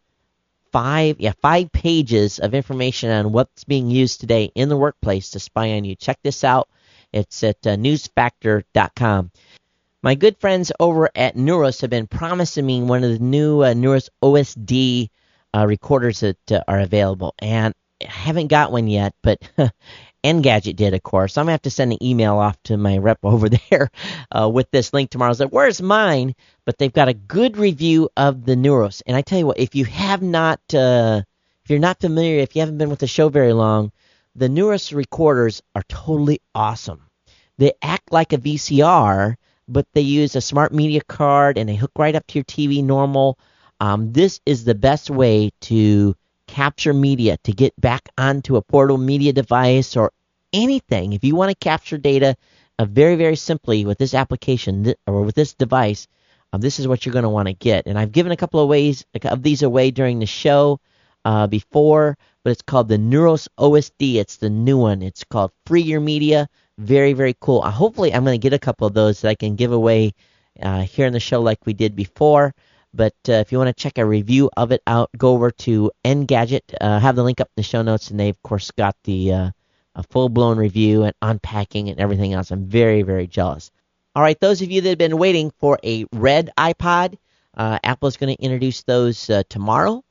5 pages of information on what's being used today in the workplace to spy on you. Check this out. It's at newsfactor.com. My good friends over at Neuros have been promising me one of the new Neuros OSD recorders that are available, and I haven't got one yet, but Engadget did, of course. I'm going to have to send an email off to my rep over there with this link tomorrow. I said, where's mine? But they've got a good review of the Neuros. And I tell you what, if you're not familiar, if you haven't been with the show very long, the Neuros recorders are totally awesome. They act like a VCR, but they use a smart media card, and they hook right up to your TV normal. This is the best way to capture media, to get back onto a portable media device or anything. If you want to capture data very, very simply with this application or with this device, this is what you're going to want to get. And I've given a couple of these away during the show before, but it's called the Neuros OSD. It's the new one. It's called Free Your Media. Very, very cool. Hopefully I'm going to get a couple of those that I can give away here in the show like we did before. But if you want to check a review of it out, go over to Engadget. Have the link up in the show notes, and they've, of course, got the a full-blown review and unpacking and everything else. I'm very, very jealous. All right, those of you that have been waiting for a red iPod, Apple's going to introduce those tomorrow.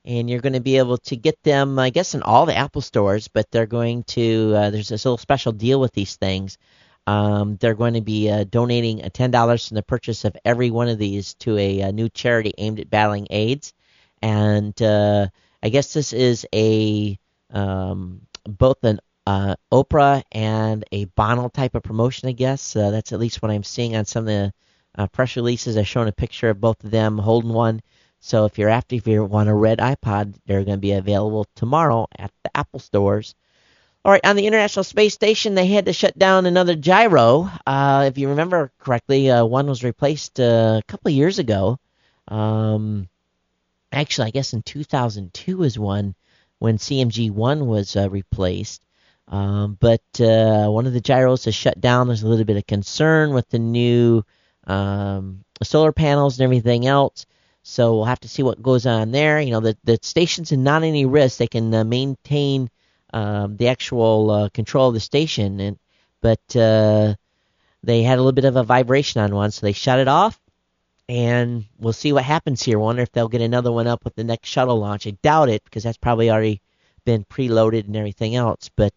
and you're going to be able to get them, I guess, in all the Apple stores, but they're going to, there's this little special deal with these things. They're going to be donating $10 from the purchase of every one of these to a new charity aimed at battling AIDS. And I guess this is a both an Oprah and a Bono type of promotion, I guess. That's at least what I'm seeing on some of the press releases. I've shown a picture of both of them holding one. So if you want a red iPod, they're going to be available tomorrow at the Apple stores. All right, on the International Space Station, they had to shut down another gyro. If you remember correctly, one was replaced a couple of years ago. Actually, I guess in 2002 is one when CMG-1 was replaced. But one of the gyros has shut down. There's a little bit of concern with the new solar panels and everything else. So we'll have to see what goes on there. You know, the station's in not any risk. They can maintain the actual control of the station, but they had a little bit of a vibration on one, so they shut it off. And we'll see what happens here. Wonder if they'll get another one up with the next shuttle launch. I doubt it, because that's probably already been preloaded and everything else. But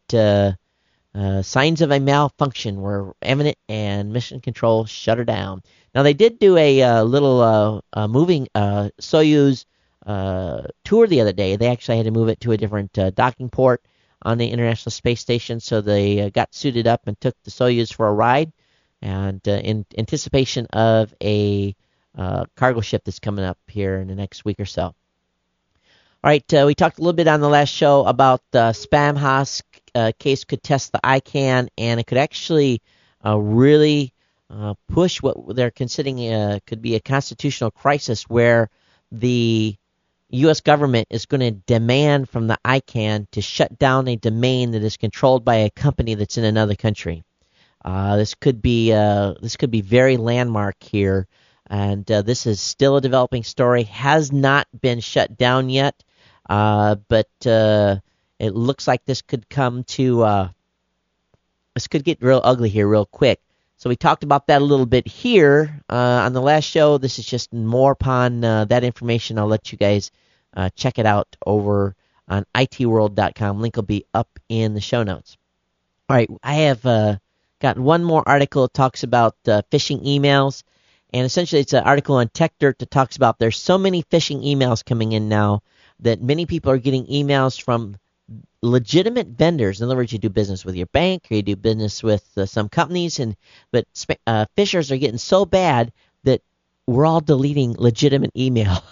signs of a malfunction were evident, and Mission Control shut her down. Now, they did do a little moving Soyuz tour the other day. They actually had to move it to a different docking port on the International Space Station, so they got suited up and took the Soyuz for a ride, and in anticipation of a cargo ship that's coming up here in the next week or so. All right, we talked a little bit on the last show about the Spamhaus case could test the ICANN, and it could actually really push what they're considering could be a constitutional crisis, where the U.S. government is going to demand from the ICANN to shut down a domain that is controlled by a company that's in another country. This could be very landmark here, and this is still a developing story. Has not been shut down yet, but it looks like this could come to this could get real ugly here real quick. So we talked about that a little bit here on the last show. This is just more upon that information. I'll let you guys check it out over on itworld.com. Link will be up in the show notes. All right, I have got one more article that talks about phishing emails. And essentially it's an article on TechDirt that talks about there's so many phishing emails coming in now that many people are getting emails from legitimate vendors. In other words, you do business with your bank or you do business with some companies, but phishers are getting so bad that we're all deleting legitimate email.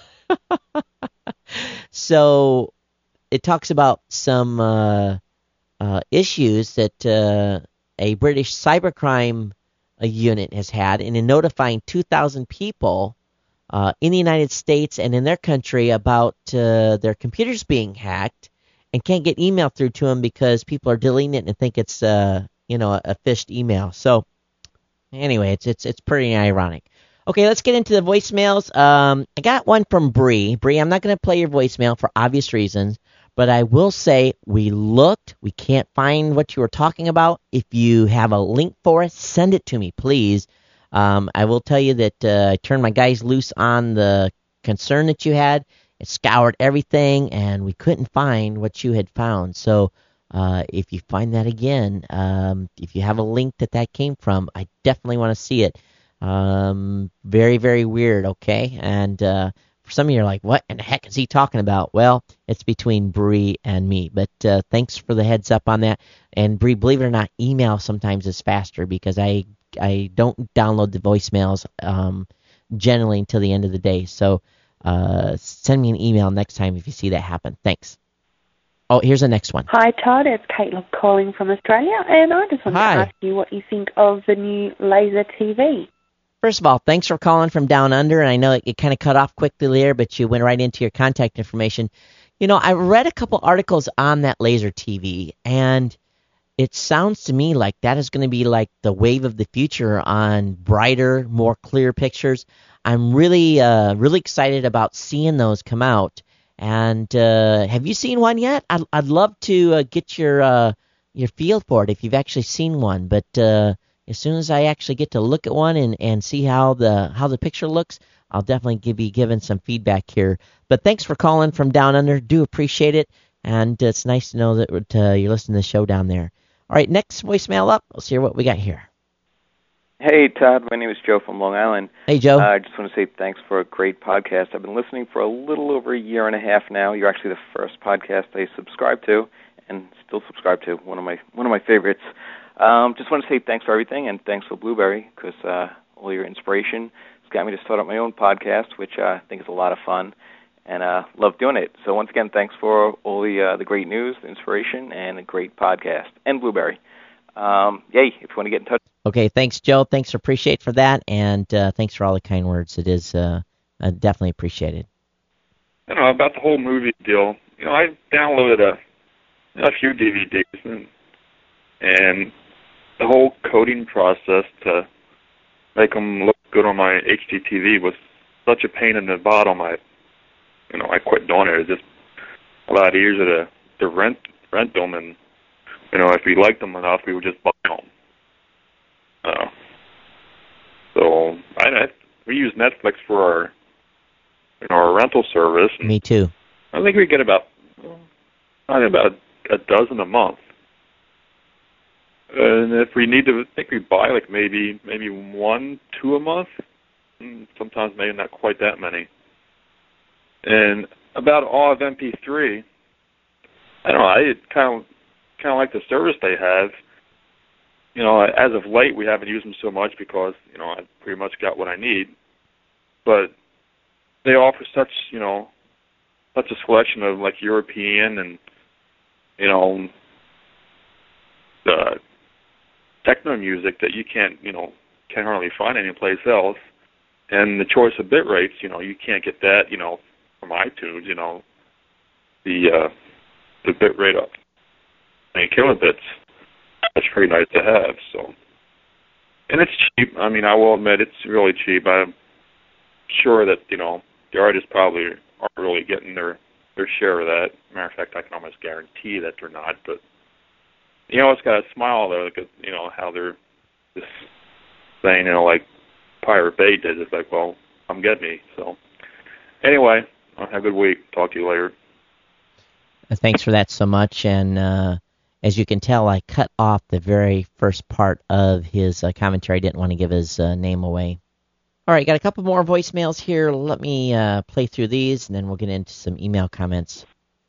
So it talks about some issues that a British cybercrime unit has had, and in notifying 2,000 people in the United States and in their country about their computers being hacked, and can't get email through to them because people are deleting it and think it's a phished email. So anyway, it's pretty ironic. Okay, let's get into the voicemails. I got one from Bree. Bree, I'm not going to play your voicemail for obvious reasons, but I will say we looked. We can't find what you were talking about. If you have a link for it, send it to me, please. I will tell you that I turned my guys loose on the concern that you had. It scoured everything, and we couldn't find what you had found. So if you find that again, if you have a link that came from, I definitely want to see it. Very, very weird, okay? And for some of you are like, what in the heck is he talking about? Well, it's between Bree and me. But thanks for the heads up on that. And Bree, believe it or not, email sometimes is faster because I don't download the voicemails generally until the end of the day. So send me an email next time if you see that happen. Thanks. Oh, here's the next one. Hi, Todd. It's Caitlin calling from Australia, and I just wanted to ask you what you think of the new laser TV. First of all, thanks for calling from down under, and I know it kind of cut off quickly there, but you went right into your contact information. You know, I read a couple articles on that laser TV, and it sounds to me like that is going to be like the wave of the future on brighter, more clear pictures. I'm really excited about seeing those come out. And have you seen one yet? I'd love to get your feel for it if you've actually seen one. But as soon as I actually get to look at one and see how the picture looks, I'll definitely be giving some feedback here. But thanks for calling from down under. Do appreciate it. And it's nice to know that you're listening to the show down there. All right, next voicemail up. Let's hear what we got here. Hey, Todd. My name is Joe from Long Island. Hey, Joe. I just want to say thanks for a great podcast. I've been listening for a little over a year and a half now. You're actually the first podcast I subscribe to and still subscribe to. One of my favorites. Just want to say thanks for everything, and thanks for Blueberry, because all your inspiration has got me to start up my own podcast, which I think is a lot of fun, and love doing it. So once again, thanks for all the great news, the inspiration, and a great podcast. And Blueberry. Yay, if you want to get in touch. Okay, thanks, Joe. Thanks for appreciate for that, and thanks for all the kind words. It is definitely appreciated. About the whole movie deal. I downloaded a few DVDs, and the whole coding process to make them look good on my HDTV was such a pain in the bottom. I quit doing it. It's just a lot easier to rent them, and if we liked them enough, we would just buy them. So we use Netflix for our rental service. Me too. I think we get about a dozen a month. And if we need to, I think we buy like maybe 1, 2 a month. Sometimes maybe not quite that many. And about all of MP3, I kind of like the service they have. As of late, we haven't used them so much because I pretty much got what I need. But they offer such a selection of like European and the techno music that you can't hardly find anyplace else. And the choice of bit rates, you can't get that from iTunes. The bit rate of 20 kilobits. That's pretty nice to have. So, and it's cheap. I will admit it's really cheap. I'm sure that the artists probably aren't really getting their share of that. Matter of fact, I can almost guarantee that they're not. But it's got a smile though, because how they're just saying like Pirate Bay did. It's like, well, come get me. So, anyway, have a good week. Talk to you later. Thanks for that so much, and. As you can tell, I cut off the very first part of his commentary. I didn't want to give his name away. All right, got a couple more voicemails here. Let me play through these, and then we'll get into some email comments.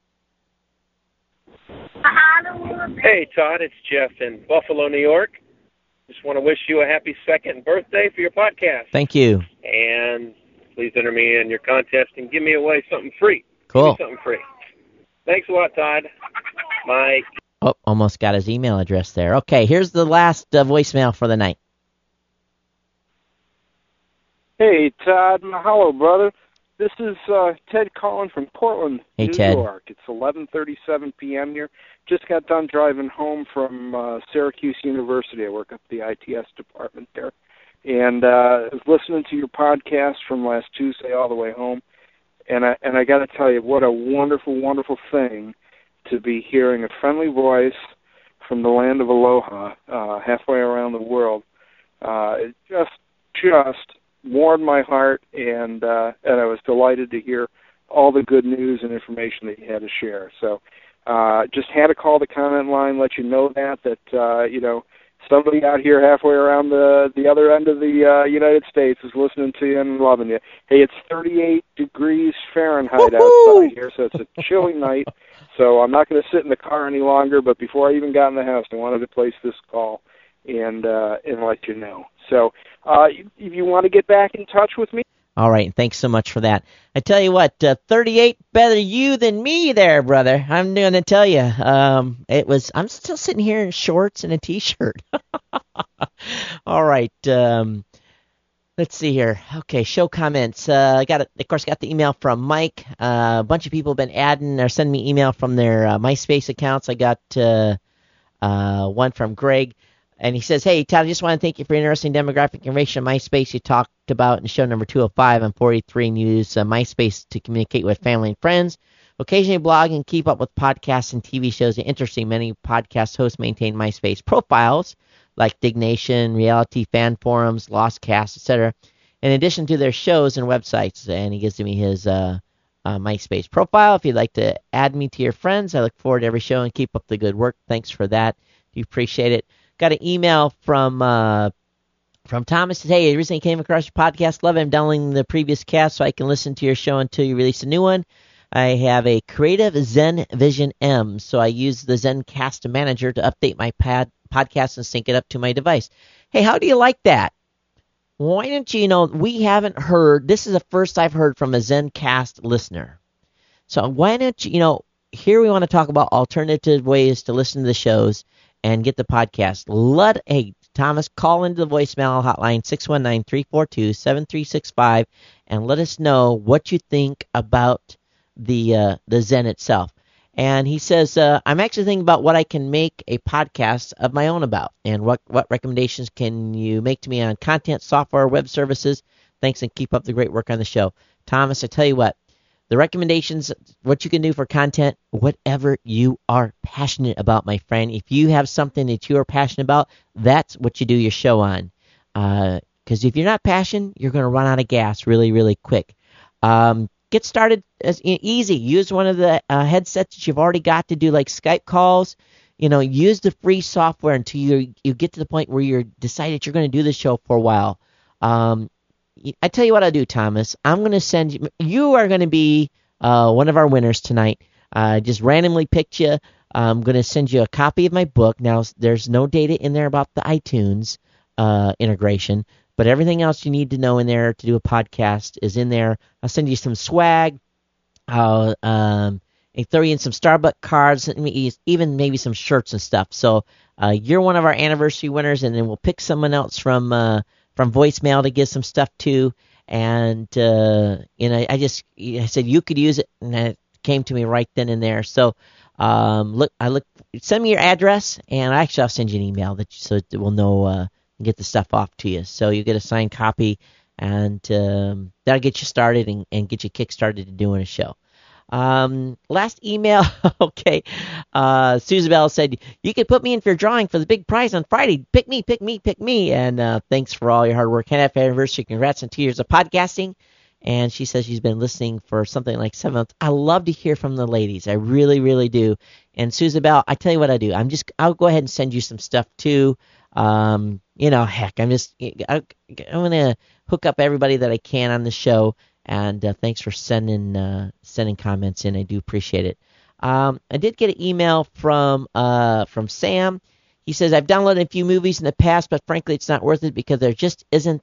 Hey, Todd, it's Jeff in Buffalo, New York. Just want to wish you a happy second birthday for your podcast. Thank you. And please enter me in your contest and give me away something free. Cool. Give me something free. Thanks a lot, Todd. Bye. Oh, almost got his email address there. Okay, here's the last voicemail for the night. Hey, Todd. Mahalo, brother. This is Ted calling from Portland, New York. It's 11:37 p.m. here. Just got done driving home from Syracuse University. I work up the ITS department there. And I was listening to your podcast from last Tuesday all the way home. And I got to tell you, what a wonderful, wonderful thing to be hearing a friendly voice from the land of Aloha, halfway around the world. It just warmed my heart, and I was delighted to hear all the good news and information that you had to share. So just had to call the comment line, let you know that somebody out here halfway around the other end of the United States is listening to you and loving you. Hey, it's 38 degrees Fahrenheit outside here, so it's a chilly night. So I'm not going to sit in the car any longer, but before I even got in the house, I wanted to place this call and let you know. So if you want to get back in touch with me. All right, thanks so much for that. I tell you what, 38 better you than me there, brother. I'm going to tell you, I'm still sitting here in shorts and a T-shirt. All right, let's see here. Okay, show comments. Of course, got the email from Mike. A bunch of people have been adding or sending me email from their MySpace accounts. I got one from Greg. And he says, hey, Todd, I just want to thank you for interesting demographic information on MySpace you talked about in show number 205 on 43, and you use MySpace to communicate with family and friends. Occasionally blog and keep up with podcasts and TV shows that are interesting. Many podcast hosts maintain MySpace profiles like Dignation, Reality Fan Forums, Lost Cast, etc. in addition to their shows and websites. And he gives me his MySpace profile. If you'd like to add me to your friends, I look forward to every show and keep up the good work. Thanks for that. You appreciate it. Got an email from Thomas. Says, hey, I recently came across your podcast. Love it. I'm downloading the previous cast so I can listen to your show until you release a new one. I have a Creative Zen Vision M, so I use the Zencast Manager to update my podcast and sync it up to my device. Hey, how do you like that? Why don't you, we haven't heard, this is the first I've heard from a Zencast listener. So why don't you, here we want to talk about alternative ways to listen to the shows and get the podcast. Hey, Thomas, call into the voicemail hotline 619-342-7365 and let us know what you think about the Zen itself. And he says, I'm actually thinking about what I can make a podcast of my own about, and what recommendations can you make to me on content, software, web services. Thanks, and keep up the great work on the show. Thomas, I tell you what, the recommendations, what you can do for content, whatever you are passionate about, my friend. If you have something that you are passionate about, that's what you do your show on. Because if you're not passionate, you're going to run out of gas really, really quick. Get started as easy. Use one of the headsets that you've already got to do like Skype calls. Use the free software until you get to the point where you're decided you're going to do the show for a while. I tell you what I'll do, Thomas. I'm going to send you. You are going to be one of our winners tonight. Just randomly picked you. I'm going to send you a copy of my book. Now, there's no data in there about the iTunes integration. But everything else you need to know in there to do a podcast is in there. I'll send you some swag. I'll throw you in some Starbucks cards, even maybe some shirts and stuff. So you're one of our anniversary winners, and then we'll pick someone else from voicemail to give some stuff to. And I said you could use it, and it came to me right then and there. So send me your address, and I'll send you an email so that we'll know. Get the stuff off to you. So you get a signed copy, and that'll get you started and get you kick-started to doing a show. Last email, okay. Susan Bell said, you could put me in for your drawing for the big prize on Friday. Pick me. And thanks for all your hard work. Happy anniversary. Congrats on 2 years of podcasting. And she says she's been listening for something like 7 months. I love to hear from the ladies. I really, really do. And Susan Bell, I tell you what I do. I'll go ahead and send you some stuff too. Heck, I'm going to hook up everybody that I can on the show, and thanks for sending comments in. I do appreciate it. I did get an email from Sam. He says, I've downloaded a few movies in the past, but frankly, it's not worth it because there just isn't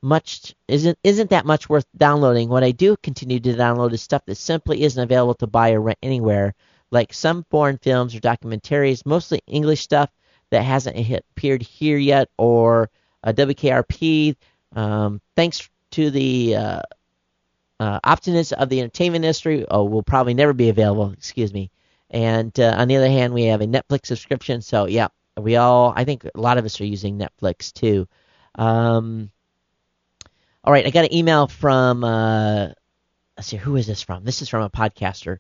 that much worth downloading. What I do continue to download is stuff that simply isn't available to buy or rent anywhere, like some foreign films or documentaries, mostly English stuff that hasn't appeared here yet, or WKRP. Thanks to the optimism of the entertainment industry, will probably never be available. Excuse me. And on the other hand, we have a Netflix subscription. So yeah, I think a lot of us are using Netflix too. All right, I got an email from. Let's see, who is this from? This is from a podcaster.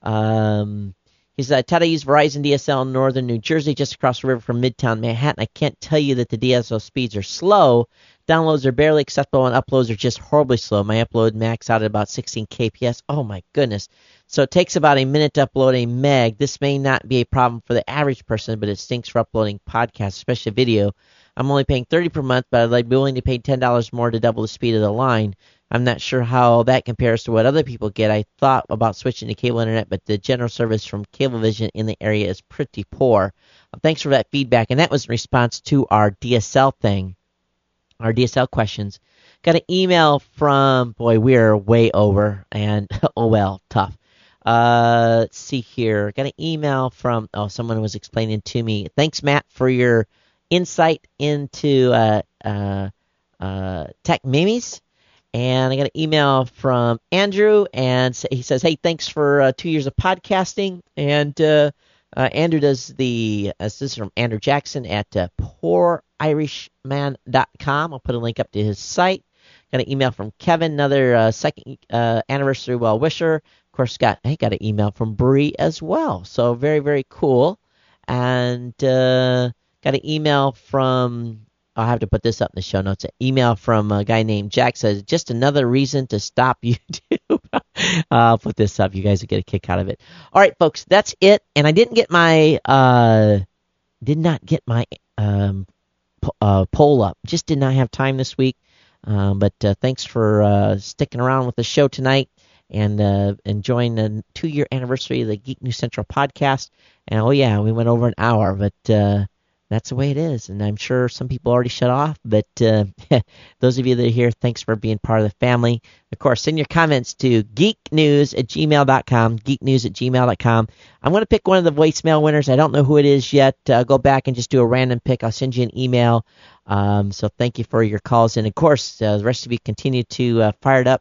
He said, Todd, I use Verizon DSL in northern New Jersey, just across the river from Midtown Manhattan. I can't tell you that the DSL speeds are slow. Downloads are barely acceptable, and uploads are just horribly slow. My upload max out at about 16 kps. Oh, my goodness. So it takes about a minute to upload a meg. This may not be a problem for the average person, but it stinks for uploading podcasts, especially video. I'm only paying $30 per month, but I'd be willing to pay $10 more to double the speed of the line. I'm not sure how that compares to what other people get. I thought about switching to cable internet, but the general service from Cablevision in the area is pretty poor. Thanks for that feedback. And that was in response to our DSL thing, our DSL questions. Got an email from, we're way over, and tough. Let's see here. Got an email from, someone was explaining to me. Thanks, Matt, for your insight into tech memes. And I got an email from Andrew, and he says, hey, thanks for 2 years of podcasting. And Andrew does this is from Andrew Jackson at PoorIrishman.com. I'll put a link up to his site. Got an email from Kevin, another second anniversary well-wisher. Of course, got an email from Bree as well. So very, very cool. And got an email from I'll have to put this up in the show notes. An email from a guy named Jack says, just another reason to stop YouTube. I'll put this up. You guys will get a kick out of it. All right, folks, that's it. And I did not get my poll up. Just did not have time this week. But thanks for sticking around with the show tonight and enjoying the 2-year anniversary of the Geek News Central podcast. And oh yeah, we went over an hour, but that's the way it is. And I'm sure some people already shut off, but those of you that are here, thanks for being part of the family. Of course, send your comments to geeknews@gmail.com, geeknews@gmail.com. I'm going to pick one of the voicemail winners. I don't know who it is yet. I'll go back and just do a random pick. I'll send you an email. So thank you for your calls. And, of course, the rest of you continue to fire it up.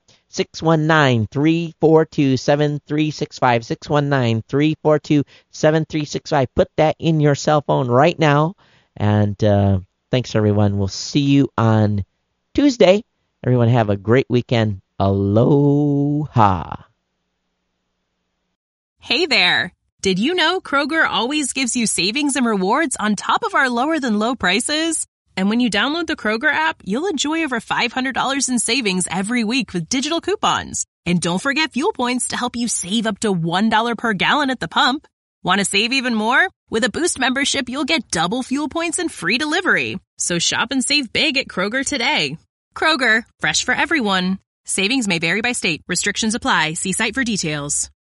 619-342-7365, 619-342-7365. Put that in your cell phone right now. And thanks, everyone. We'll see you on Tuesday. Everyone have a great weekend. Aloha. Hey there. Did you know Kroger always gives you savings and rewards on top of our lower-than-low prices? And when you download the Kroger app, you'll enjoy over $500 in savings every week with digital coupons. And don't forget fuel points to help you save up to $1 per gallon at the pump. Want to save even more? With a Boost membership, you'll get double fuel points and free delivery. So shop and save big at Kroger today. Kroger, fresh for everyone. Savings may vary by state. Restrictions apply. See site for details.